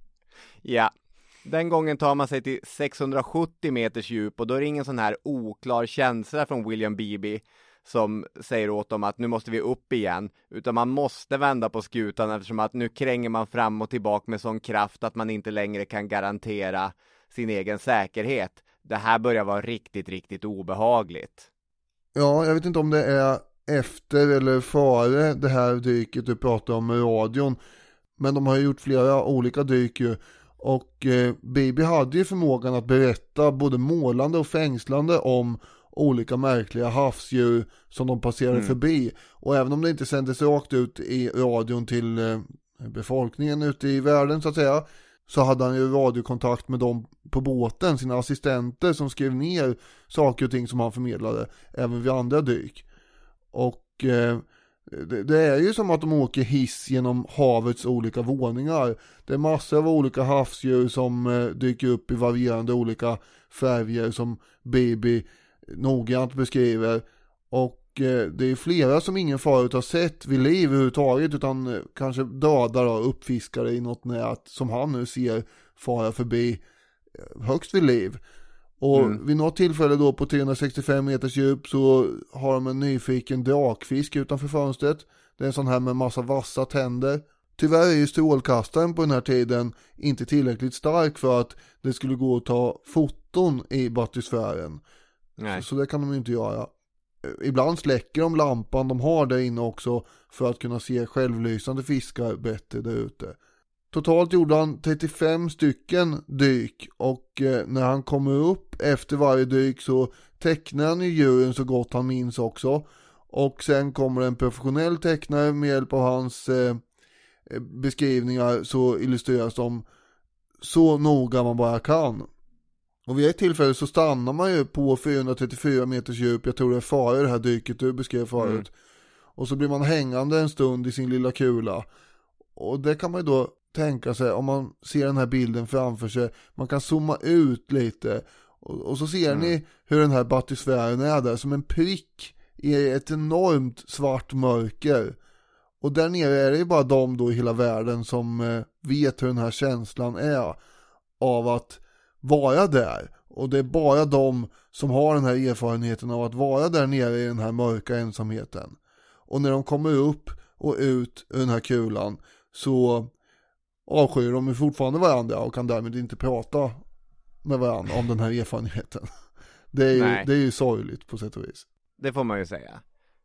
Ja, den gången tar man sig till 670 meters djup och då är det ingen sån här oklar känsla från William Beebe som säger åt dem att nu måste vi upp igen, utan man måste vända på skutan eftersom att nu kränger man fram och tillbaka med sån kraft att man inte längre kan garantera sin egen säkerhet. Det här börjar vara riktigt, riktigt obehagligt. Ja, jag vet inte om det är efter eller före det här dyket du pratar om med radion, men de har ju gjort flera olika dyk ju. Och Beebe hade ju förmågan att berätta både målande och fängslande om olika märkliga havsdjur som de passerade förbi. Och även om det inte sändes rakt ut i radion till befolkningen ute i världen så att säga, så hade han ju radiokontakt med dem på båten, sina assistenter som skrev ner saker och ting som han förmedlade även vid andra dyk. Och det är ju som att de åker hiss genom havets olika våningar. Det är massor av olika havsdjur som dyker upp i varierande olika färger som Beebe noggrant beskriver. Och det är flera som ingen förut har sett vid liv överhuvudtaget, utan kanske dödar och uppfiskare i något nät som han nu ser fara förbi högst vid liv. Och vid något tillfälle då på 365 meters djup så har de en nyfiken drakfisk utanför fönstret. Det är en sån här med massa vassa tänder. Tyvärr är ju strålkastaren på den här tiden inte tillräckligt stark för att det skulle gå att ta foton i batysfären. Så det kan de ju inte göra. Ibland släcker de lampan de har där inne också för att kunna se självlysande fiskar bättre där ute. Totalt gjorde han 35 stycken dyk och när han kommer upp efter varje dyk så tecknar han ju djuren så gott han minns också. Och sen kommer en professionell tecknare med hjälp av hans beskrivningar så illustreras de så noga man bara kan. Och vid ett tillfälle så stannar man ju på 434 meters djup, jag tror det är före det här dyket du beskrev förut. Och så blir man hängande en stund i sin lilla kula. Och det kan man ju då tänka sig, om man ser den här bilden framför sig, man kan zooma ut lite och så ser ni hur den här batysfären är där som en prick i ett enormt svart mörker. Och där nere är det ju bara de då i hela världen som vet hur den här känslan är av att vara där. Och det är bara de som har den här erfarenheten av att vara där nere i den här mörka ensamheten. Och när de kommer upp och ut ur den här kulan så avskyr de fortfarande varandra och kan därmed inte prata med varandra om den här erfarenheten. Det är ju sorgligt på sätt och vis. Det får man ju säga.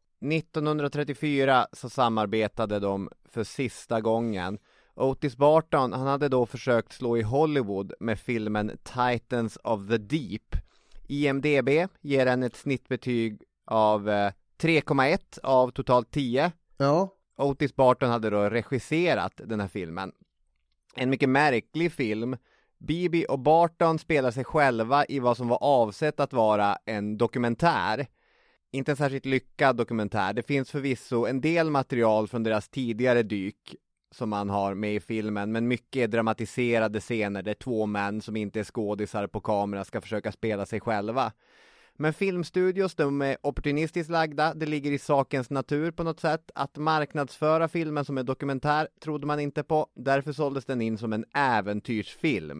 1934 så samarbetade de för sista gången. Otis Barton, han hade då försökt slå i Hollywood med filmen Titans of the Deep. IMDb ger den ett snittbetyg av 3,1 av totalt 10. Ja. Otis Barton hade då regisserat den här filmen. En mycket märklig film. Beebe och Barton spelar sig själva i vad som var avsett att vara en dokumentär. Inte en särskilt lyckad dokumentär. Det finns förvisso en del material från deras tidigare dyk som man har med i filmen, men mycket dramatiserade scener där 2 män som inte är skådisar på kamera ska försöka spela sig själva. Men filmstudios, de är opportunistiskt lagda. Det ligger i sakens natur på något sätt. Att marknadsföra filmen som en dokumentär trodde man inte på. Därför såldes den in som en äventyrsfilm.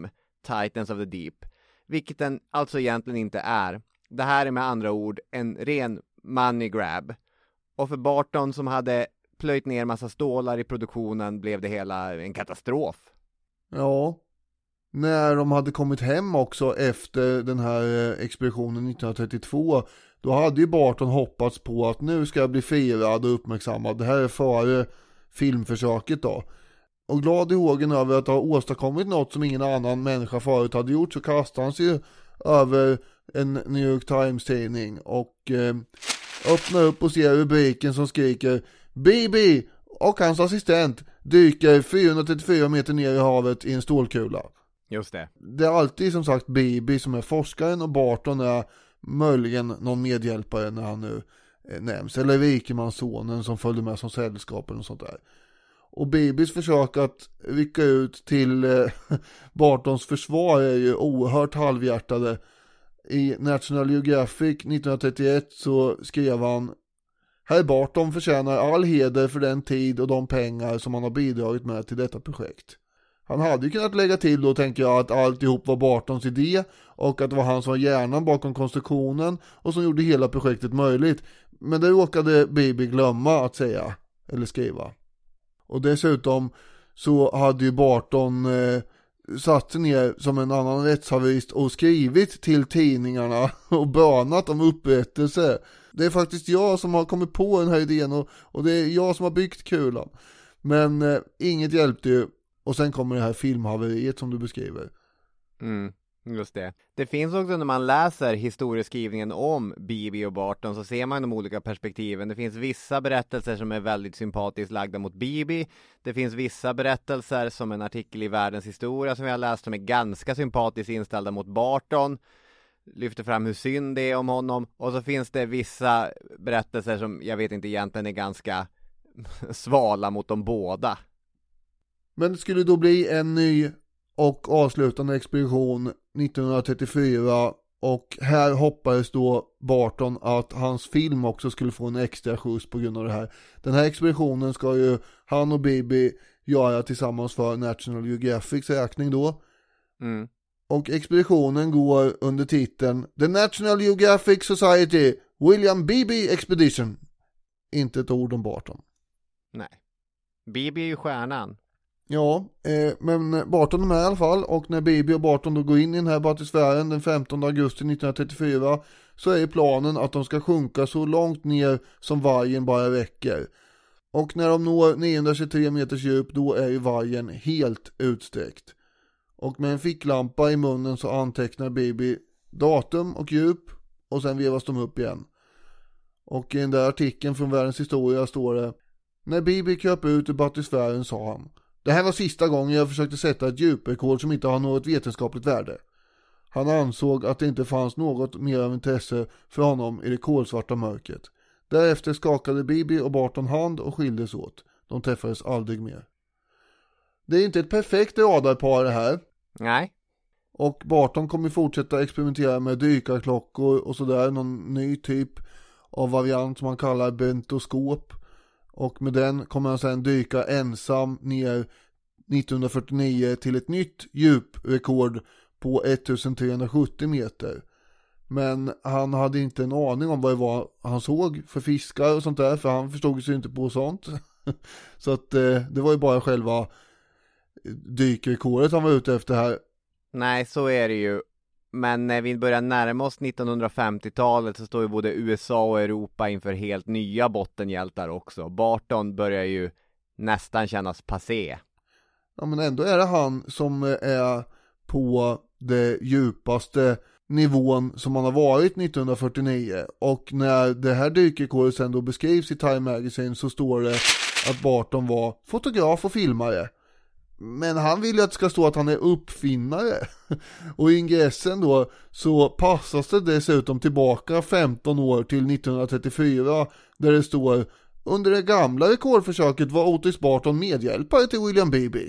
Titans of the Deep, vilket den alltså egentligen inte är. Det här är med andra ord en ren money grab. Och för Barton som hade plöjt ner massa stålar i produktionen blev det hela en katastrof. Ja, när de hade kommit hem också efter den här expeditionen 1932, då hade ju Barton hoppats på att nu ska jag bli firad och uppmärksammad. Det här är före filmförsöket då. Och glad i hågen över att ha åstadkommit något som ingen annan människa förut hade gjort, så kastade han sig över en New York Times-tidning och öppnar upp och ser rubriken som skriker Bibi och hans assistent dyker 434 meter ner i havet i en stålkula. Just det. Det är alltid som sagt Bibi som är forskaren och Barton är möjligen någon medhjälpare när han nu nämns. Eller rikemanssonen som följde med som sällskap och sånt där. Och Bibis försök att rycka ut till Bartons försvar är ju oerhört halvhjärtade. I National Geographic 1931 så skrev han: Herr Barton förtjänar all heder för den tid och de pengar som han har bidragit med till detta projekt. Han hade ju kunnat lägga till då, tänker jag, att alltihop var Bartons idé och att det var han som var hjärnan bakom konstruktionen och som gjorde hela projektet möjligt. Men det råkade Bibi glömma att säga eller skriva. Och dessutom så hade ju Barton satt sig ner som en annan rättshaverist och skrivit till tidningarna och bönat om upprättelse. Det är faktiskt jag som har kommit på den här idén och det är jag som har byggt kulan. Men inget hjälpte ju. Och sen kommer det här filmhaveriet som du beskriver. Just det. Det finns också när man läser historieskrivningen om Bibi och Barton så ser man de olika perspektiven. Det finns vissa berättelser som är väldigt sympatiskt lagda mot Bibi. Det finns vissa berättelser som en artikel i Världens historia som vi har läst som är ganska sympatiskt inställda mot Barton. Lyfter fram hur synd det är om honom. Och så finns det vissa berättelser som jag vet inte egentligen är ganska svala mot de båda. Men det skulle då bli en ny och avslutande expedition 1934 och här hoppades då Barton att hans film också skulle få en extra skjuts på grund av det här. Den här expeditionen ska ju han och Bibi göra tillsammans för National Geographics räkning då. Och expeditionen går under titeln The National Geographic Society William Bibi Expedition. Inte ett ord om Barton. Nej. Bibi är ju stjärnan. Ja, men Barton är med i alla fall, och när Bibi och Barton då går in i den här batosfären den 15 augusti 1934 så är planen att de ska sjunka så långt ner som vargen bara räcker. Och när de når 923 meters djup då är ju vargen helt utsträckt. Och med en ficklampa i munnen så antecknar Bibi datum och djup och sen vevas de upp igen. Och i den där artikeln från Världens historia står det: När Bibi kröp ut ur batosfären sa han: Det här var sista gången jag försökte sätta ett djuprekord som inte har något vetenskapligt värde. Han ansåg att det inte fanns något mer av intresse för honom i det kolsvarta mörkret. Därefter skakade Bibi och Barton hand och skildes åt. De träffades aldrig mer. Det är inte ett perfekt radarpar det här. Nej. Och Barton kommer fortsätta experimentera med dykarklockor och sådär. Någon ny typ av variant som man kallar bentoskop. Och med den kommer han sedan dyka ensam ner 1949 till ett nytt djuprekord på 1370 meter. Men han hade inte en aning om vad det var han såg för fiskar och sånt där, för han förstod sig inte på sånt. Så att det var ju bara själva dykrekordet han var ute efter här. Nej, så är det ju. Men när vi börjar närma oss 1950-talet så står ju både USA och Europa inför helt nya bottenhjältar också. Barton börjar ju nästan kännas passé. Ja, men ändå är det han som är på det djupaste nivån som man har varit 1949. Och när det här dykrekordet sen då beskrivs i Time Magazine så står det att Barton var fotograf och filmare. Men han vill ju att det ska stå att han är uppfinnare. Och i ingressen då så passas det dessutom tillbaka 15 år till 1934 där det står: Under det gamla rekordförsöket var Otis Barton medhjälpare till William Bibi.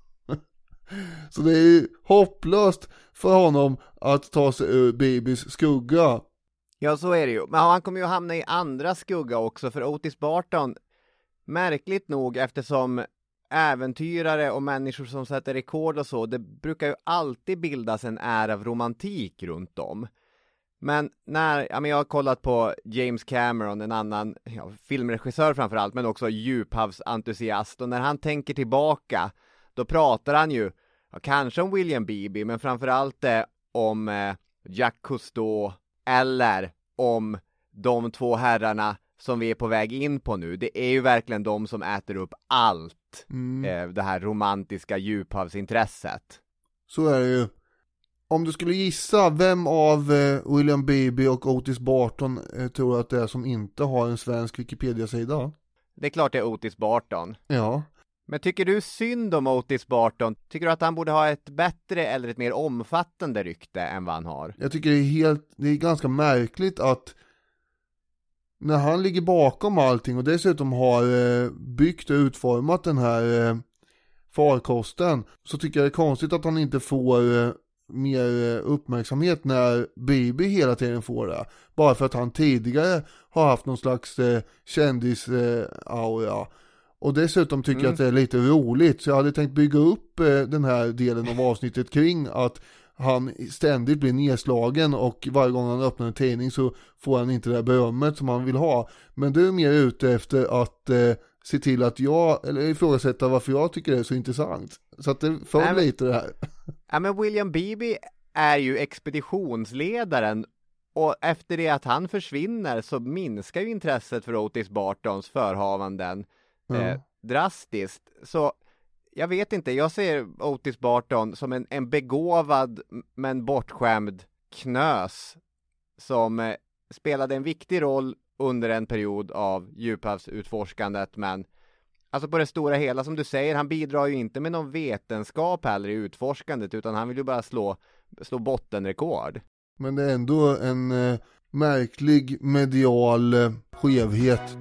Så det är ju hopplöst för honom att ta sig ur Bibis skugga. Ja, så är det ju. Men han kommer ju hamna i andra skugga också, för Otis Barton, märkligt nog, eftersom äventyrare och människor som sätter rekord och så, det brukar ju alltid bildas en ära av romantik runt om. Men när jag har kollat på James Cameron, en annan filmregissör framförallt, men också djuphavsentusiast, och när han tänker tillbaka, då pratar han ju kanske om William Beebe, men framförallt om Jacques Cousteau eller om de två herrarna som vi är på väg in på nu. Det är ju verkligen de som äter upp allt det här romantiska djuphavsintresset. Så är det ju. Om du skulle gissa, vem av William Beebe och Otis Barton tror att det är som inte har en svensk Wikipedia-sida? Det är klart det är Otis Barton. Ja. Men tycker du synd om Otis Barton? Tycker du att han borde ha ett bättre eller ett mer omfattande rykte än vad han har? Jag tycker det är ganska märkligt att när han ligger bakom allting och dessutom har byggt och utformat den här farkosten, så tycker jag det är konstigt att han inte får mer uppmärksamhet när Beebe hela tiden får det. Bara för att han tidigare har haft någon slags kändisaura. Och dessutom tycker jag att det är lite roligt, så jag hade tänkt bygga upp den här delen av avsnittet kring att han ständigt blir nedslagen och varje gång han öppnar en tidning så får han inte det där berömmet som han vill ha. Men du är mer ute efter att se till att eller ifrågasätta varför jag tycker det är så intressant. Så att det får lite det här. Ja, men William Beebe är ju expeditionsledaren, och efter det att han försvinner så minskar ju intresset för Otis Bartons förhavanden drastiskt. Så jag vet inte, jag ser Otis Barton som en begåvad men bortskämd knös som spelade en viktig roll under en period av djuphavsutforskandet, men alltså på det stora hela, som du säger, han bidrar ju inte med någon vetenskap heller i utforskandet, utan han vill ju bara slå bottenrekord. Men det är ändå en märklig medial skevhet.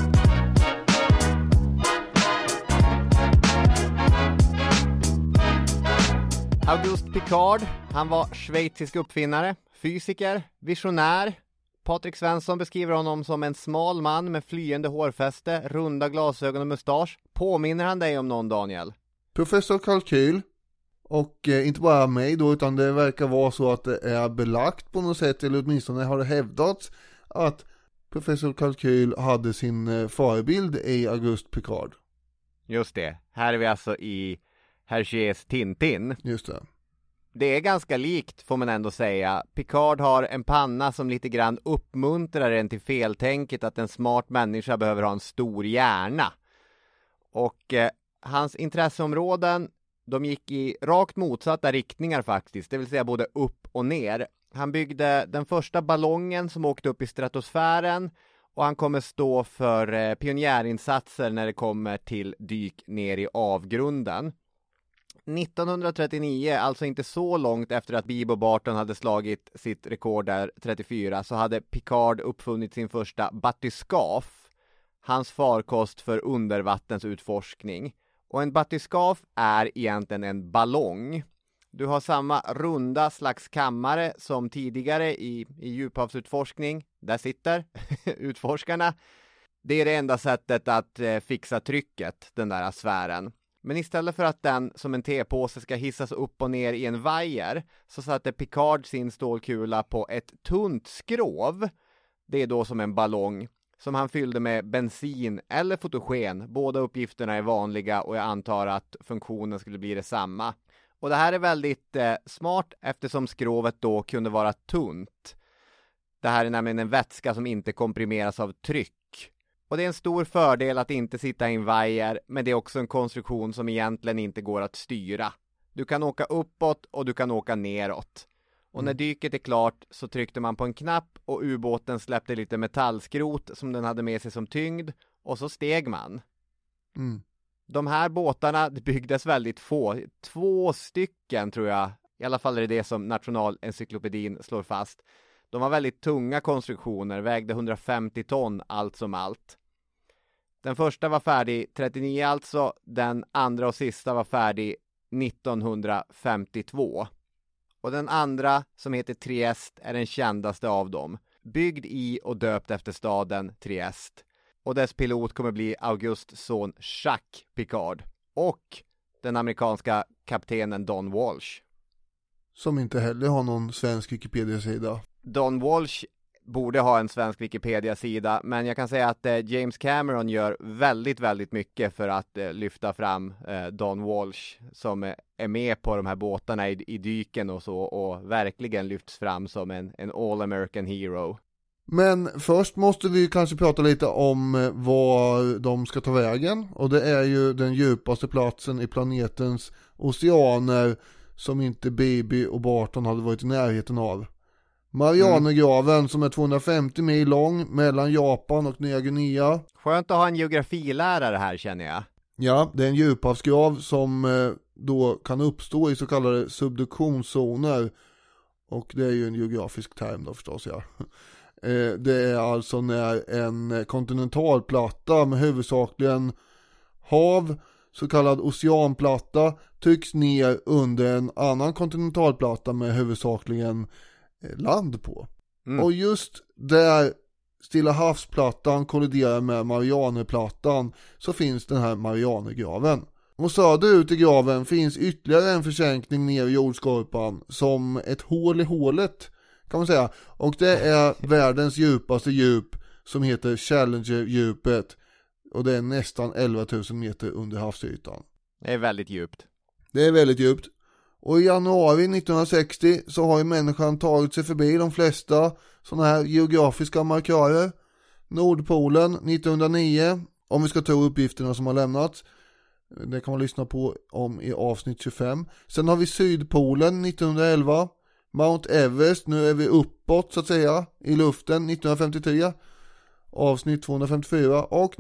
Auguste Piccard, han var schweizisk uppfinnare, fysiker, visionär. Patrik Svensson beskriver honom som en smal man med flyende hårfäste, runda glasögon och mustasch. Påminner han dig om någon, Daniel? Professor Kalkyl. Och inte bara mig då, utan det verkar vara så att det är belagt på något sätt, eller åtminstone har det hävdats att Professor Kalkyl hade sin förebild i Auguste Piccard. Just det, här är vi alltså i Hergés Tintin. Just det. Det är ganska likt, får man ändå säga. Piccard har en panna som lite grann uppmuntrar en till feltänket att en smart människa behöver ha en stor hjärna. Och hans intresseområden, de gick i rakt motsatta riktningar faktiskt, det vill säga både upp och ner. Han byggde den första ballongen som åkte upp i stratosfären, och han kommer stå för pionjärinsatser när det kommer till dyk ner i avgrunden. 1939, alltså inte så långt efter att Beebe och Barton hade slagit sitt rekord där 34, så hade Piccard uppfunnit sin första batyskaf, hans farkost för undervattensutforskning. Och en batyskaf är egentligen en ballong. Du har samma runda slags kammare som tidigare i djuphavsutforskning. Där sitter utforskarna. Det är det enda sättet att fixa trycket, den där sfären. Men istället för att den som en tepåse ska hissas upp och ner i en vajer, så satte Piccard sin stålkula på ett tunt skrov. Det är då som en ballong som han fyllde med bensin eller fotogen. Båda uppgifterna är vanliga, och jag antar att funktionen skulle bli detsamma. Och det här är väldigt smart eftersom skrovet då kunde vara tunt. Det här är nämligen en vätska som inte komprimeras av tryck. Och det är en stor fördel att inte sitta i en vajer, men det är också en konstruktion som egentligen inte går att styra. Du kan åka uppåt och du kan åka neråt. Och när dyket är klart så tryckte man på en knapp och ubåten släppte lite metallskrot som den hade med sig som tyngd, och så steg man. De här båtarna byggdes väldigt få. 2 stycken tror jag. I alla fall är det som Nationalencyklopedin slår fast. De var väldigt tunga konstruktioner, vägde 150 ton allt som allt. Den första var färdig 39 alltså, den andra och sista var färdig 1952. Och den andra, som heter Trieste, är den kändaste av dem. Byggd i och döpt efter staden Trieste. Och dess pilot kommer bli Auguste son Jacques Piccard. och den amerikanska kaptenen Don Walsh. Som inte heller har någon svensk Wikipedia-sida. Don Walsh borde ha en svensk Wikipedia-sida, men jag kan säga att James Cameron gör väldigt, väldigt mycket för att lyfta fram Don Walsh som är med på de här båtarna i dyken och så, och verkligen lyfts fram som en all-American hero. Men först måste vi kanske prata lite om var de ska ta vägen, och det är ju den djupaste platsen i planetens oceaner som inte Baby och Barton hade varit i närheten av. Marianergraven som är 250 mil lång mellan Japan och Nya Guinea. Skönt att ha en geografilärare här, känner jag. Ja, det är en djuphavsgrav som då kan uppstå i så kallade subduktionszoner. Och det är ju en geografisk term då förstås, ja. Det är alltså när en kontinentalplatta med huvudsakligen hav, så kallad oceanplatta, trycks ner under en annan kontinentalplatta med huvudsakligen land på. Och just där Stilla havsplattan kolliderar med Marianerplattan så finns den här Marianergraven. Och söderut i graven finns ytterligare en försänkning ner i jordskorpan som ett hål i hålet, kan man säga. Och det är världens djupaste djup som heter Challenger-djupet. Och det är nästan 11 000 meter under havsytan. Det är väldigt djupt. Det är väldigt djupt. Och i januari 1960 så har ju människan tagit sig förbi de flesta sådana här geografiska markörer. Nordpolen 1909, om vi ska ta uppgifterna som har lämnats. Det kan man lyssna på om i avsnitt 25. Sen har vi Sydpolen 1911. Mount Everest, nu är vi uppåt så att säga i luften 1953. Avsnitt 254. Och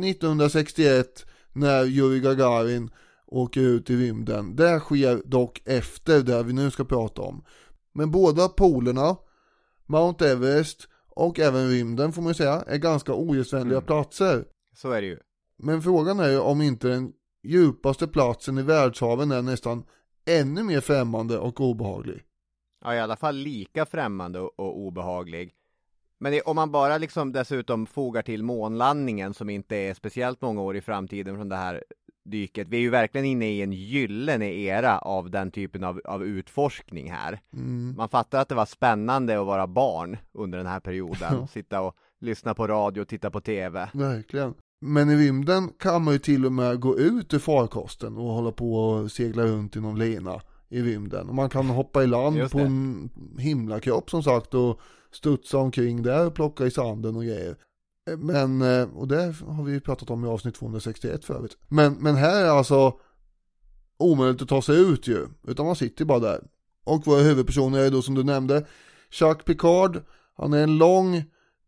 1961 när Yuri Gagarin åker ut i rymden. Det sker dock efter det vi nu ska prata om. Men båda polerna, Mount Everest och även rymden får man säga, är ganska ogästvänliga platser. Så är det ju. Men frågan är ju om inte den djupaste platsen i världshaven är nästan ännu mer främmande och obehaglig. Ja, i alla fall lika främmande och obehaglig. Men om man bara liksom dessutom fogar till månlandningen som inte är speciellt många år i framtiden från det här dyket. Vi är ju verkligen inne i en gyllene era av den typen av utforskning här. Man fattar att det var spännande att vara barn under den här perioden. Sitta och lyssna på radio och titta på tv. Verkligen. Men i rymden kan man ju till och med gå ut ur farkosten och hålla på och segla runt i någon lina i rymden. Och man kan hoppa i land på en himlakropp som sagt och studsa omkring där och plocka i sanden och grejer. Men, och det har vi pratat om i avsnitt 261 förut. Men här är alltså omöjligt att ta sig ut ju. Utan man sitter bara där. Och våra huvudpersoner är då som du nämnde Jacques Piccard. Han är en lång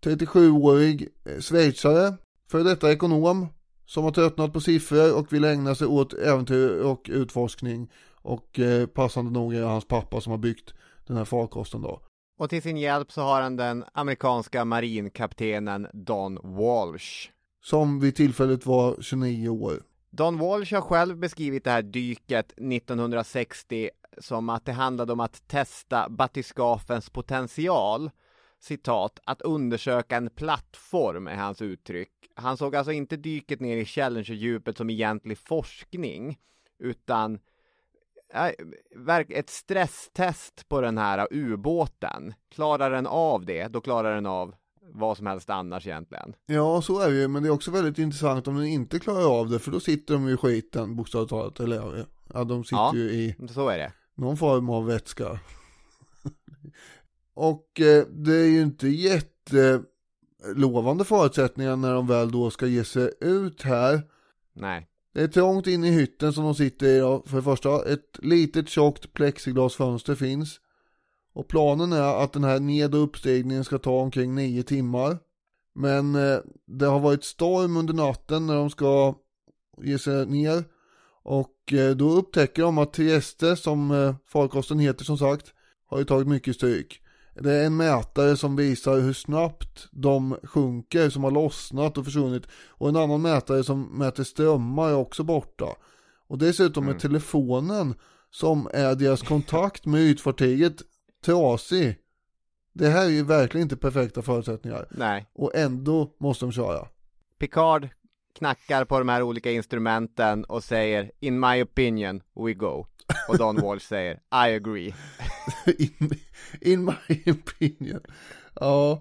37-årig schweizare. För detta ekonom som har tröttnat på siffror och vill ägna sig åt äventyr och utforskning. Och passande nog är hans pappa som har byggt den här farkosten då. Och till sin hjälp så har han den amerikanska marinkaptenen Don Walsh. Som vid tillfället var 29 år. Don Walsh har själv beskrivit det här dyket 1960 som att det handlade om att testa batyskafens potential. Citat, att undersöka en plattform är hans uttryck. Han såg alltså inte dyket ner i Challenger-djupet som egentlig forskning, utan ett stresstest på den här ubåten. Klarar den av det, då klarar den av vad som helst annars egentligen. Ja, så är det ju, men det är också väldigt intressant om den inte klarar av det, för då sitter de i skiten bokstavligt talat, eller ja, de sitter ju i så är det. Någon form av vätska. Och det är ju inte jättelovande förutsättningar när de väl då ska ge sig ut här. Nej. Det är trångt in i hytten som de sitter i då. För det första, ett litet tjockt plexiglasfönster finns. Och planen är att den här ned- och uppstigningen ska ta omkring 9 timmar. Men det har varit storm under natten när de ska ge sig ner. Och då upptäcker de att Trieste, som farkosten heter som sagt, har ju tagit mycket stryk. Det är en mätare som visar hur snabbt de sjunker som har lossnat och försvunnit. Och en annan mätare som mäter strömmar är också borta. Och dessutom är telefonen som är deras kontakt med ytfartyget trasig. Det här är ju verkligen inte perfekta förutsättningar. Nej. Och ändå måste de köra. Piccard knackar på de här olika instrumenten och säger in my opinion, we go. Och Don Walsh säger I agree. in my opinion. Ja.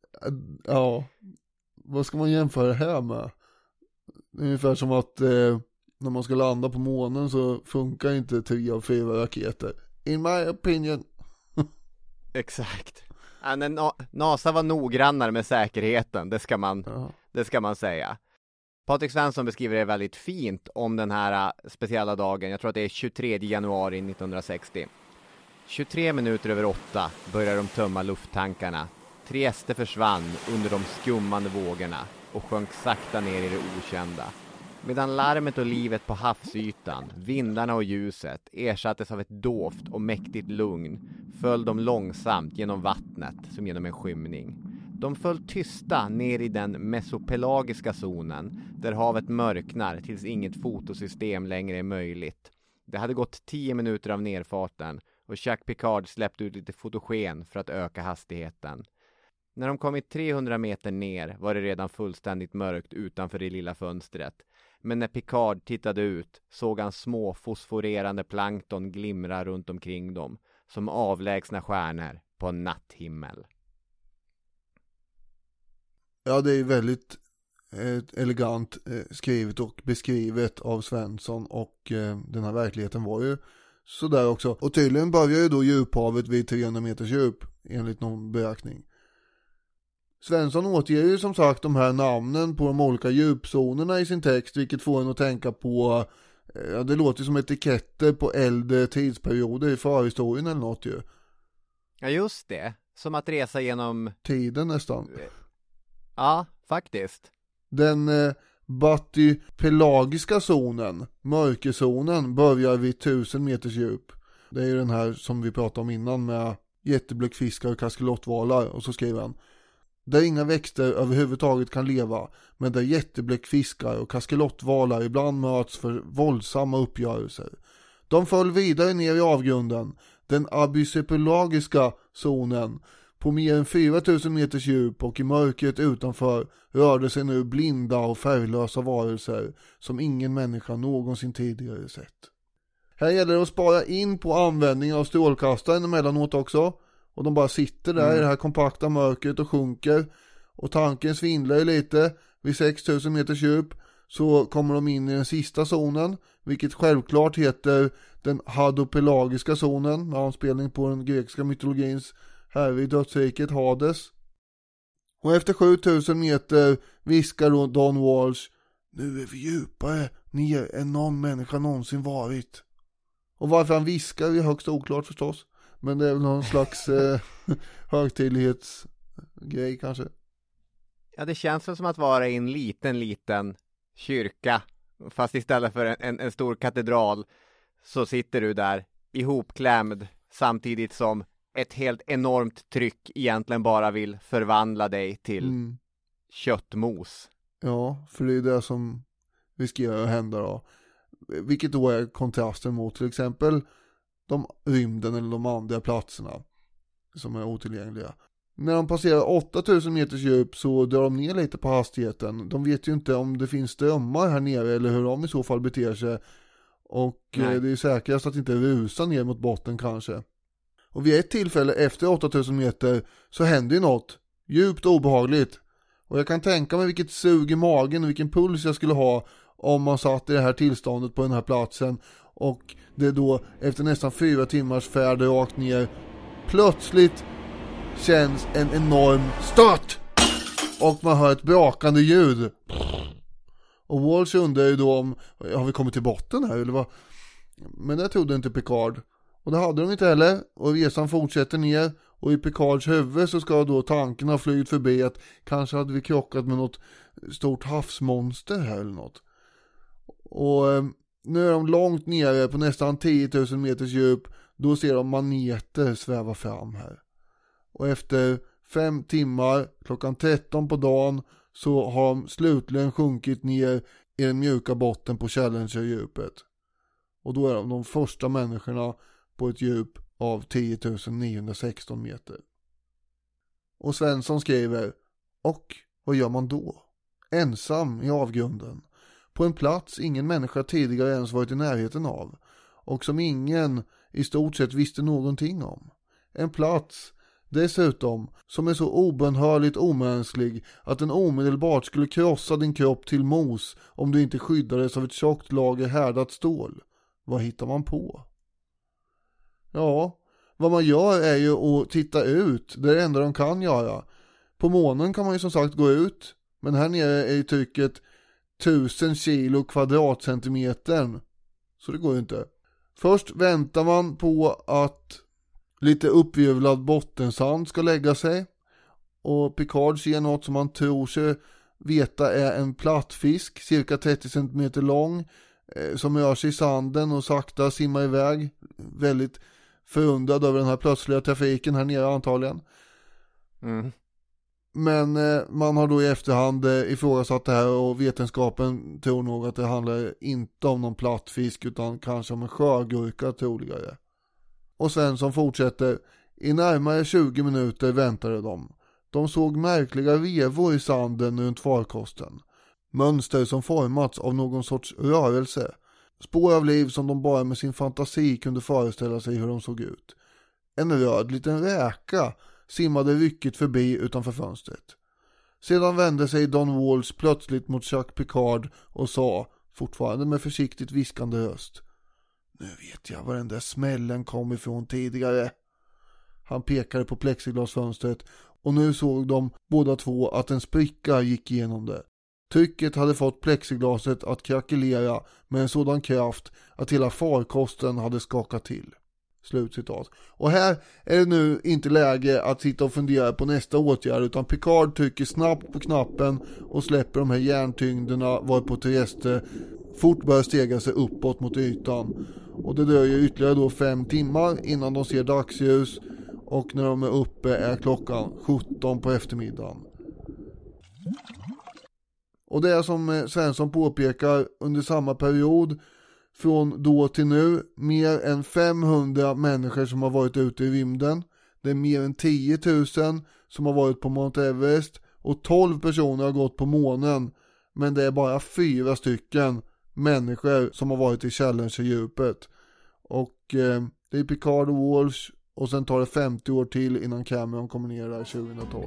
Vad ska man jämföra det här med? Ungefär som att när man ska landa på månen så funkar inte 3 av 4 raketer. In my opinion. Exakt. NASA var noggrannare med säkerheten, det ska man säga. Patrik Svensson beskriver det väldigt fint om den här speciella dagen. Jag tror att det är 23 januari 1960. 23 minuter över 8 börjar de tömma lufttankarna. Trieste försvann under de skummande vågorna och sjönk sakta ner i det okända. Medan larmet och livet på havsytan, vindarna och ljuset ersattes av ett dovt och mäktigt lugn, föll de långsamt genom vattnet som genom en skymning. De föll tysta ner i den mesopelagiska zonen där havet mörknar tills inget fotosystem längre är möjligt. Det hade gått 10 minuter av nerfarten och Jacques Piccard släppte ut lite fotogen för att öka hastigheten. När de kommit 300 meter ner var det redan fullständigt mörkt utanför det lilla fönstret. Men när Piccard tittade ut såg han små fosforerande plankton glimra runt omkring dem som avlägsna stjärnor på en natthimmel. Ja, det är väldigt elegant skrivet och beskrivet av Svensson, och den här verkligheten var ju så där också. Och tydligen börjar ju då djuphavet vid 300 meters djup enligt någon beräkning. Svensson återger ju som sagt de här namnen på de olika djupzonerna i sin text, vilket får en att tänka på, det låter som etiketter på äldre tidsperioder i förhistorien eller något ju. Ja, just det. Som att resa genom tiden nästan. Ja, faktiskt. Den batypelagiska zonen, mörkerzonen, börjar vid 1000 meters djup. Det är ju den här som vi pratade om innan med jättebläckfiskar och kaskelottvalar. Och så skriver han: där inga växter överhuvudtaget kan leva, men där jättebläckfiskar och kaskelottvalar ibland möts för våldsamma uppgörelser. De föll vidare ner i avgrunden, den abyssepelagiska zonen, på mer än 4000 meters djup, och i mörkret utanför rörde sig nu blinda och färglösa varelser som ingen människa någonsin tidigare sett. Här gäller det att spara in på användning av strålkastaren emellanåt också, och de bara sitter där i det här kompakta mörkret och sjunker, och tanken svindlar lite. Vid 6000 meters djup så kommer de in i den sista zonen, vilket självklart heter den hadopelagiska zonen, med anspelning på den grekiska mytologins herre i dödsriket Hades. Och efter 7000 meter viskar då Don Walsh: nu är vi djupare ner än någon människa någonsin varit. Och varför han viskar är högst oklart förstås, men det är väl någon slags högtidlighetsgrej kanske. Ja, det känns väl som att vara i en liten kyrka, fast istället för en stor katedral så sitter du där ihopklämd, samtidigt som ett helt enormt tryck egentligen bara vill förvandla dig till köttmos. Ja, för det är det som riskerar att hända då. Vilket då är kontrasten mot till exempel de rymden eller de andra platserna som är otillgängliga. När de passerar 8000 meters djup så drar de ner lite på hastigheten. De vet ju inte om det finns strömmar här nere eller hur de i så fall beter sig. Och det är säkrast att inte rusa ner mot botten kanske. Och vid ett tillfälle efter 8000 meter så händer ju något djupt obehagligt. Och jag kan tänka mig vilket sug i magen och vilken puls jag skulle ha om man satt i det här tillståndet på den här platsen. Och det då efter nästan 4 timmars färd rakt ner plötsligt känns en enorm stöt. Och man hör ett brakande ljud. Och Walsh undrar ju då om har vi kommit till botten här eller vad? Men det trodde inte Piccard. Och det hade de inte heller. Och resan fortsätter ner. Och i Pickards huvud så ska då tanken ha flygit förbi att kanske hade vi krockat med något stort havsmonster här eller något. Och nu är de långt nere på nästan 10 000 meters djup. Då ser de maneter sväva fram här. Och efter 5 timmar, klockan 13 på dagen, så har de slutligen sjunkit ner i den mjuka botten på Challenger-djupet. Och då är de första människorna på ett djup av 10 916 meter. Och Svensson skriver: och vad gör man då? ensam i avgrunden, på en plats ingen människa tidigare ens varit i närheten av och som ingen i stort sett visste någonting om. En plats dessutom som är så obönhörligt omänsklig att den omedelbart skulle krossa din kropp till mos om du inte skyddades av ett tjockt lager härdat stål. Vad hittar man på? Ja, vad man gör är ju att titta ut. Det är det enda de kan göra. På månen kan man ju som sagt gå ut, men här nere är ju trycket 1000 kilo kvadratcentimeter. Så det går ju inte. Först väntar man på att lite uppvirvlad bottensand ska lägga sig. Och Picard ser något som han tror sig veta är en plattfisk, cirka 30 cm lång, som rör sig i sanden och sakta simmar iväg. Väldigt förundrad över den här plötsliga trafiken här nere antagligen. Men man har då i efterhand ifrågasatt det här och vetenskapen tror nog att det handlar inte om någon plattfisk utan kanske om en sjögurka troligare. Och sen som fortsätter, i närmare 20 minuter väntade de. De såg märkliga revor i sanden runt farkosten. Mönster som formats av någon sorts rörelse. Spår av liv som de bara med sin fantasi kunde föreställa sig hur de såg ut. En röd liten räka simmade ryckigt förbi utanför fönstret. Sedan vände sig Don Walsh plötsligt mot Jacques Picard och sa, fortfarande med försiktigt viskande röst: "Nu vet jag var den där smällen kom ifrån tidigare." Han pekade på plexiglasfönstret och nu såg de båda två att en spricka gick igenom det. Trycket hade fått plexiglaset att krackelera med en sådan kraft att hela farkosten hade skakat till. Slutcitat. Och här är det nu inte läge att sitta och fundera på nästa åtgärd, utan Picard trycker snabbt på knappen och släpper de här järntyngderna varpå Trieste fort börjar stega sig uppåt mot ytan. Och det dröjer ytterligare då 5 timmar innan de ser dagsljus, och när de är uppe är klockan 17 på eftermiddagen. Och det är som Svensson påpekar, under samma period från då till nu mer än 500 människor som har varit ute i rymden. Det är mer än 10 000 som har varit på Mount Everest och 12 personer har gått på månen. Men det är bara 4 stycken människor som har varit i Challenger-djupet. Och det är Picard och Walsh, och sen tar det 50 år till innan Cameron kommer ner där 2012.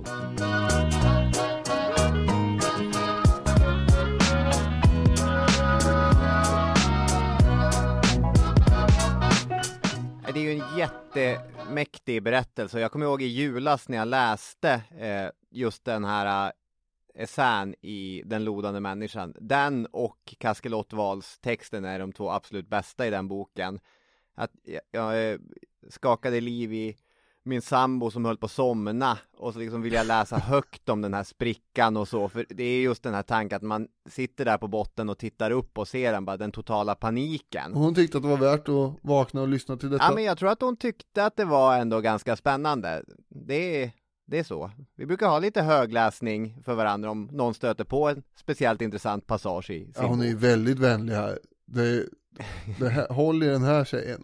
Det är ju en jättemäktig berättelse. Jag kommer ihåg i julas när jag läste just den här essän i Den lodande människan. Den och Kaskelottvals texten är de 2 absolut bästa i den boken. Att jag skakade liv i min sambo som höll på att somna, och så liksom vill jag läsa högt om den här sprickan och så, för det är just den här tanken att man sitter där på botten och tittar upp och ser den totala paniken. Och hon tyckte att det var värt att vakna och lyssna till detta. Ja, men jag tror att hon tyckte att det var ändå ganska spännande. Det är så. Vi brukar ha lite högläsning för varandra om någon stöter på en speciellt intressant passage i sin Ja, hon är ju väldigt vänlig här. Det här, håll i den här tjejen.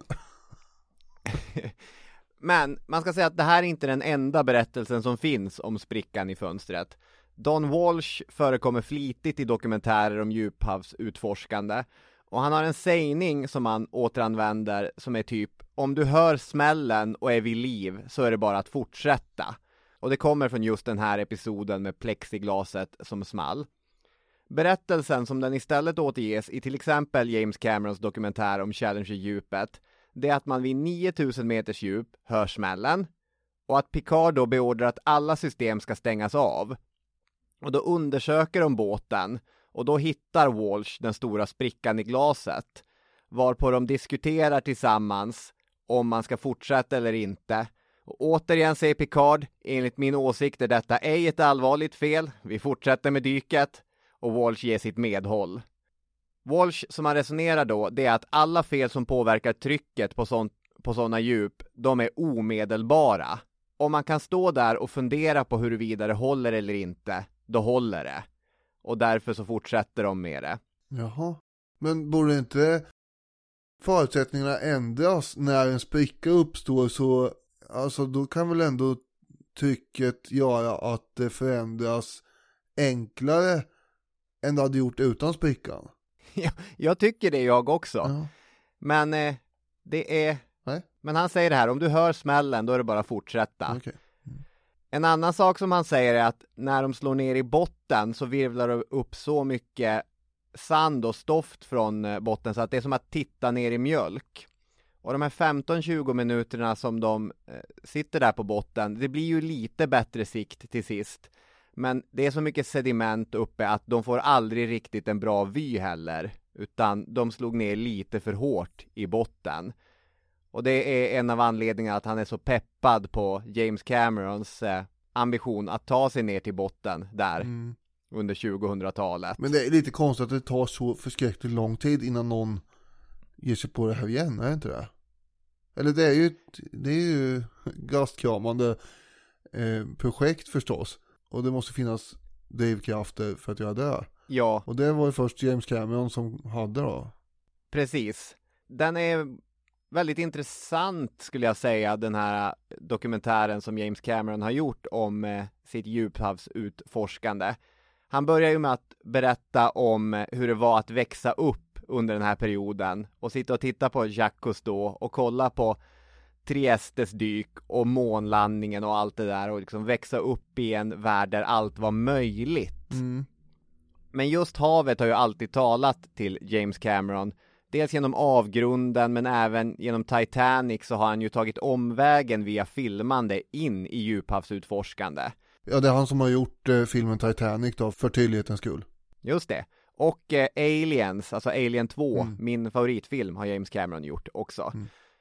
Men man ska säga att det här är inte den enda berättelsen som finns om sprickan i fönstret. Don Walsh förekommer flitigt i dokumentärer om djuphavsutforskande, och han har en sägning som han återanvänder som är typ: om du hör smällen och är vid liv så är det bara att fortsätta. Och det kommer från just den här episoden med plexiglaset som small. Berättelsen som den istället återges i till exempel James Camerons dokumentär om Challenger-djupet, det är att man vid 9000 meters djup hör smällen, och att Picard då beordrar att alla system ska stängas av. Och då undersöker de båten, och då hittar Walsh den stora sprickan i glaset, varpå de diskuterar tillsammans om man ska fortsätta eller inte. Och återigen säger Picard: enligt min åsikt är detta ej ett allvarligt fel, vi fortsätter med dyket. Och Walsh ger sitt medhåll. Walsh, som han resonerar då, det är att alla fel som påverkar trycket på sådana djup, de är omedelbara. Om man kan stå där och fundera på huruvida det håller eller inte, då håller det. Och därför så fortsätter de med det. Jaha, men borde inte förutsättningarna ändras när en spricka uppstår, så alltså då kan väl ändå trycket göra att det förändras enklare än du hade gjort utan sprickan. Jag tycker det jag också. Ja. Men det är... Nej. Men han säger det här, om du hör smällen då är det bara att fortsätta. Okay. En annan sak som han säger är att när de slår ner i botten så virvlar det upp så mycket sand och stoft från botten så att det är som att titta ner i mjölk. Och de här 15-20 minuterna som de sitter där på botten, det blir ju lite bättre sikt till sist. Men det är så mycket sediment uppe att de får aldrig riktigt en bra vy heller. Utan de slog ner lite för hårt i botten. Och det är en av anledningarna att han är så peppad på James Camerons ambition att ta sig ner till botten där under 2000-talet. Men det är lite konstigt att det tar så förskräckligt lång tid innan någon ger sig på det här igen, är det inte det? Eller det är ju gastkramande projekt förstås. Och det måste finnas drivkrafter för att göra det. Ja. Och det var ju först James Cameron som hade då. Precis. Den är väldigt intressant skulle jag säga, den här dokumentären som James Cameron har gjort om sitt djuphavsutforskande. Han börjar ju med att berätta om hur det var att växa upp under den här perioden och sitta och titta på Jacques Cousteau och kolla på Triestes dyk och månlandningen och allt det där och liksom växa upp i en värld där allt var möjligt. Men just havet har ju alltid talat till James Cameron. Dels genom avgrunden men även genom Titanic så har han ju tagit omvägen via filmande in i djuphavsutforskande. Ja, det är han som har gjort filmen Titanic då, för tydlighetens skull. Just det. Och Aliens, alltså Alien 2, min favoritfilm, har James Cameron gjort också.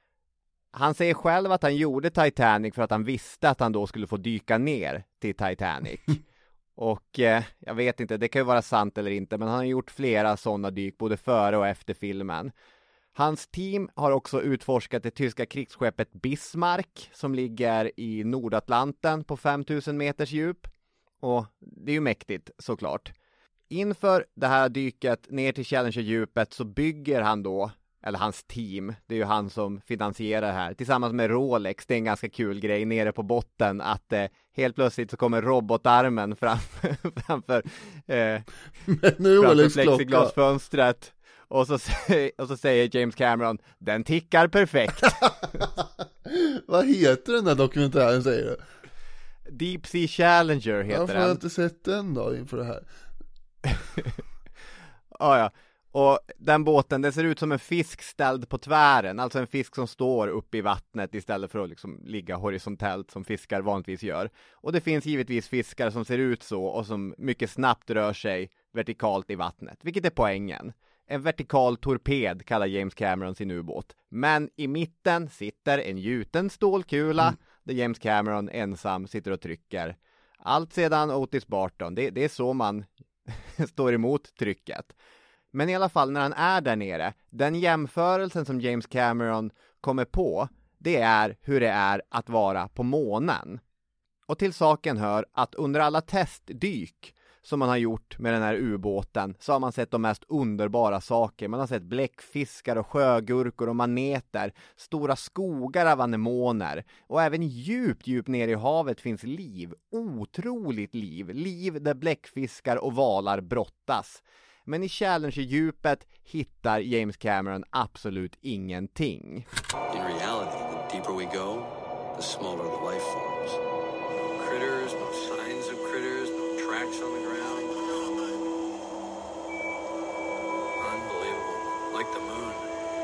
Han säger själv att han gjorde Titanic för att han visste att han då skulle få dyka ner till Titanic. Och jag vet inte, det kan ju vara sant eller inte, men han har gjort flera sådana dyk både före och efter filmen. Hans team har också utforskat det tyska krigsskeppet Bismarck som ligger i Nordatlanten på 5000 meters djup. Och det är ju mäktigt såklart. Inför det här dyket ner till Challenger-djupet så bygger han då, eller hans team, det är ju han som finansierar det här, tillsammans med Rolex. Det är en ganska kul grej nere på botten att helt plötsligt så kommer robotarmen framför plexiglasfönstret och så säger James Cameron, den tickar perfekt. Vad heter den där dokumentären, säger du? Deep Sea Challenger heter den. Varför har jag inte sett den då inför det här? Ja. Och den båten, det ser ut som en fisk ställd på tvären. Alltså en fisk som står uppe i vattnet istället för att liksom ligga horisontellt som fiskar vanligtvis gör. Och det finns givetvis fiskar som ser ut så och som mycket snabbt rör sig vertikalt i vattnet. Vilket är poängen. En vertikal torped kallar James Cameron sin ubåt. Men i mitten sitter en gjuten stålkula där James Cameron ensam sitter och trycker. Allt sedan Otis Barton. Det är så man står emot trycket. Men i alla fall när han är där nere, den jämförelsen som James Cameron kommer på, det är hur det är att vara på månen. Och till saken hör att under alla testdyk som man har gjort med den här ubåten så har man sett de mest underbara saker. Man har sett bläckfiskar och sjögurkor och maneter, stora skogar av anemoner och även djupt ner i havet finns liv, otroligt liv där bläckfiskar och valar brottas. Men i Challenger-djupet hittar James Cameron absolut ingenting. In reality, the deeper we go, the smaller the life forms. No critters, no signs of critters, no tracks on the ground. Unbelievable. Like the moon.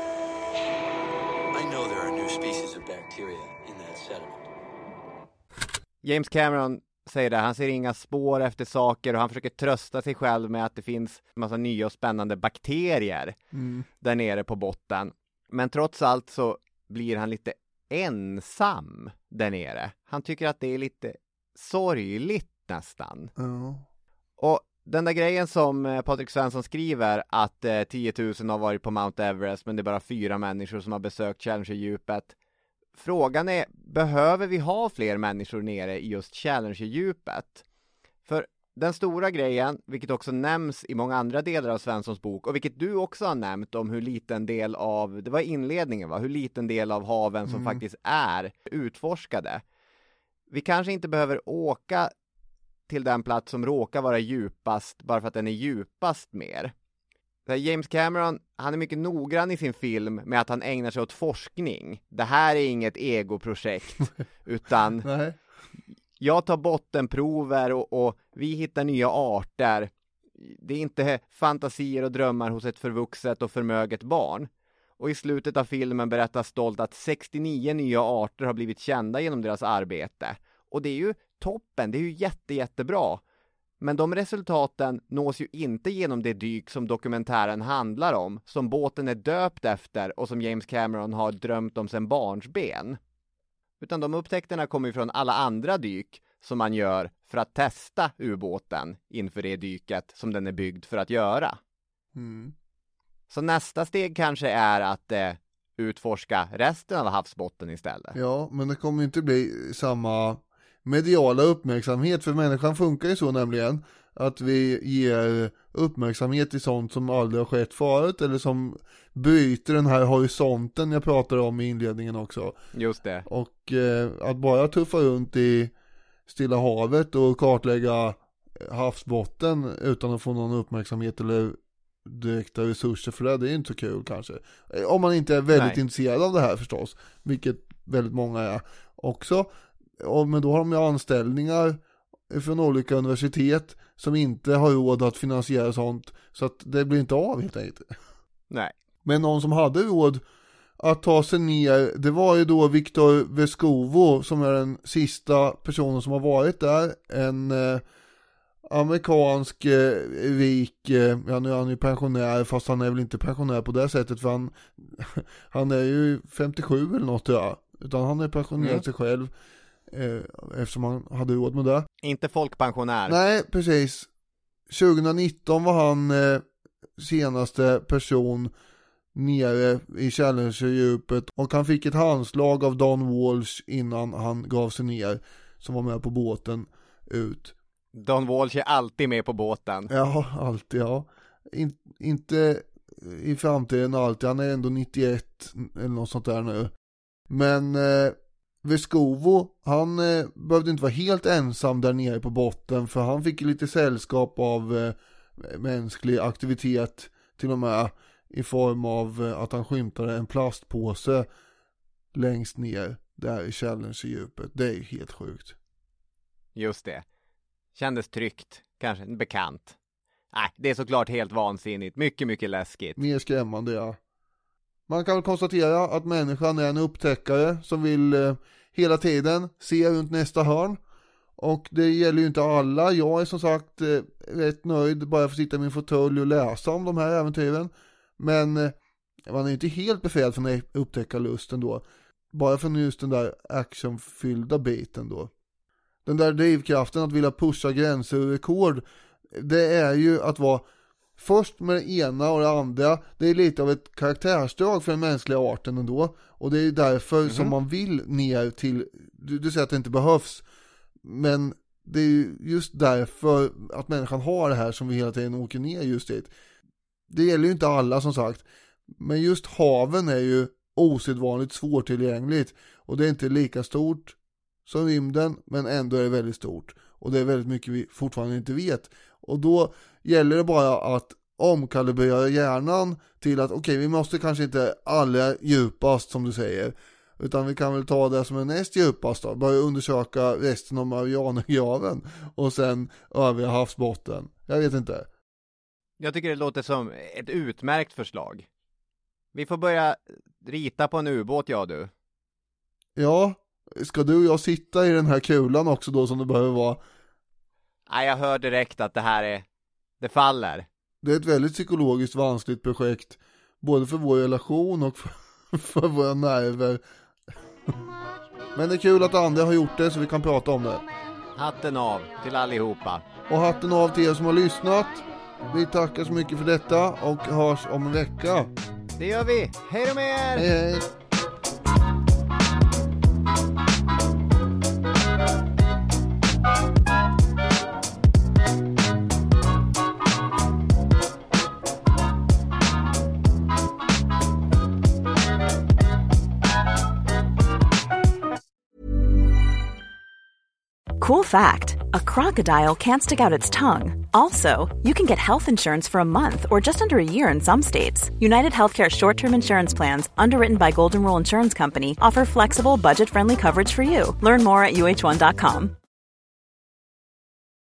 I know there are new species of bacteria in that sediment. James Cameron säger det, han ser inga spår efter saker och han försöker trösta sig själv med att det finns en massa nya och spännande bakterier där nere på botten. Men trots allt så blir han lite ensam där nere. Han tycker att det är lite sorgligt nästan. Och den där grejen som Patrik Svensson skriver att 10 000 har varit på Mount Everest men det är bara 4 människor som har besökt Challenger-djupet. Frågan är, behöver vi ha fler människor nere i just Challenger-djupet? För den stora grejen, vilket också nämns i många andra delar av Svenssons bok och vilket du också har nämnt om hur liten del av, det var inledningen va, hur liten del av haven som faktiskt är utforskade. Vi kanske inte behöver åka till den plats som råkar vara djupast bara för att den är djupast mer. James Cameron, han är mycket noggrann i sin film med att han ägnar sig åt forskning. Det här är inget egoprojekt, utan Nej. jag tar bottenprover och vi hittar nya arter. Det är inte fantasier och drömmar hos ett förvuxet och förmöget barn. Och i slutet av filmen berättas stolt att 69 nya arter har blivit kända genom deras arbete. Och det är ju toppen, det är ju jättebra. Men de resultaten nås ju inte genom det dyk som dokumentären handlar om, som båten är döpt efter och som James Cameron har drömt om sedan barnsben. Utan de upptäckterna kommer ju från alla andra dyk som man gör för att testa ubåten inför det dyket som den är byggd för att göra. Mm. Så nästa steg kanske är att utforska resten av havsbotten istället. Ja, men det kommer inte bli samma mediala uppmärksamhet, för människan funkar ju så nämligen att vi ger uppmärksamhet till sånt som aldrig har skett förut eller som bryter den här horisonten jag pratade om i inledningen också. Just det. Och att bara tuffa runt i Stilla havet och kartlägga havsbotten utan att få någon uppmärksamhet eller direkta resurser för det är inte så kul kanske. Om man inte är väldigt intresserad av det här förstås, vilket väldigt många är också. Men då har de ju anställningar från olika universitet som inte har råd att finansiera sånt, så att det blir inte av helt enkelt. Nej. Men någon som hade råd att ta sig ner, det var ju då Victor Vescovo som är den sista personen som har varit där. En amerikansk rik, ja nu är han ju pensionär, fast han är väl inte pensionär på det sättet, för han är ju 57 eller något tror jag. Utan han är pensionerat sig själv eftersom han hade råd med det. Inte folkpensionär. Nej, precis. 2019 var han senaste person nere i Challenger-djupet och han fick ett handslag av Don Walsh innan han gav sig ner, som var med på båten ut. Don Walsh är alltid med på båten. Ja, alltid, ja. Inte i framtiden alltid, han är ändå 91 eller något sånt där nu. Men Vescovo, han behövde inte vara helt ensam där nere på botten, för han fick lite sällskap av mänsklig aktivitet till och med, i form av att han skymtade en plastpåse längst ner där i Challenger-djupet. Det är ju helt sjukt. Just det. Kändes tryggt. Kanske bekant. Nej, det är såklart helt vansinnigt. Mycket läskigt. Mer skrämmande, ja. Man kan väl konstatera att människan är en upptäckare som vill hela tiden se runt nästa hörn. Och det gäller ju inte alla. Jag är som sagt rätt nöjd bara för att sitta i min fåtölj och läsa om de här äventyren. Men man är inte helt befriad från upptäckarlusten då. Bara från just den där actionfyllda biten då. Den där drivkraften att vilja pusha gränser och rekord, det är ju att vara först med det ena och det andra. Det är lite av ett karaktärsdrag för den mänskliga arten ändå. Och det är ju därför som man vill ner till, du säger att det inte behövs, men det är ju just därför att människan har det här som vi hela tiden åker ner just dit. Det gäller ju inte alla som sagt, men just haven är ju osedvanligt svårtillgängligt och det är inte lika stort som rymden, men ändå är det väldigt stort och det är väldigt mycket vi fortfarande inte vet. Och då gäller det bara att omkalibrera hjärnan till att okej, vi måste kanske inte allra djupast som du säger, utan vi kan väl ta det som är näst djupast då, börja undersöka resten av Marianergraven och sen övriga havsbotten. Jag vet inte. Jag tycker det låter som ett utmärkt förslag. Vi får börja rita på en ubåt, ja du. Ja, ska du och jag sitta i den här kulan också då som det behöver vara? Nej, jag hör direkt att det faller. Det är ett väldigt psykologiskt vanskligt projekt, både för vår relation och för våra nerver. Men det är kul att andra har gjort det så vi kan prata om det. Hatten av till allihopa. Och hatten av till er som har lyssnat. Vi tackar så mycket för detta och hörs om en vecka. Det gör vi. Hej då med er! Hej hej! Cool fact, a crocodile can't stick out its tongue. Also, you can get health insurance for a month or just under a year in some states. United Healthcare short-term insurance plans, underwritten by Golden Rule Insurance Company, offer flexible, budget-friendly coverage for you. Learn more at uh1.com.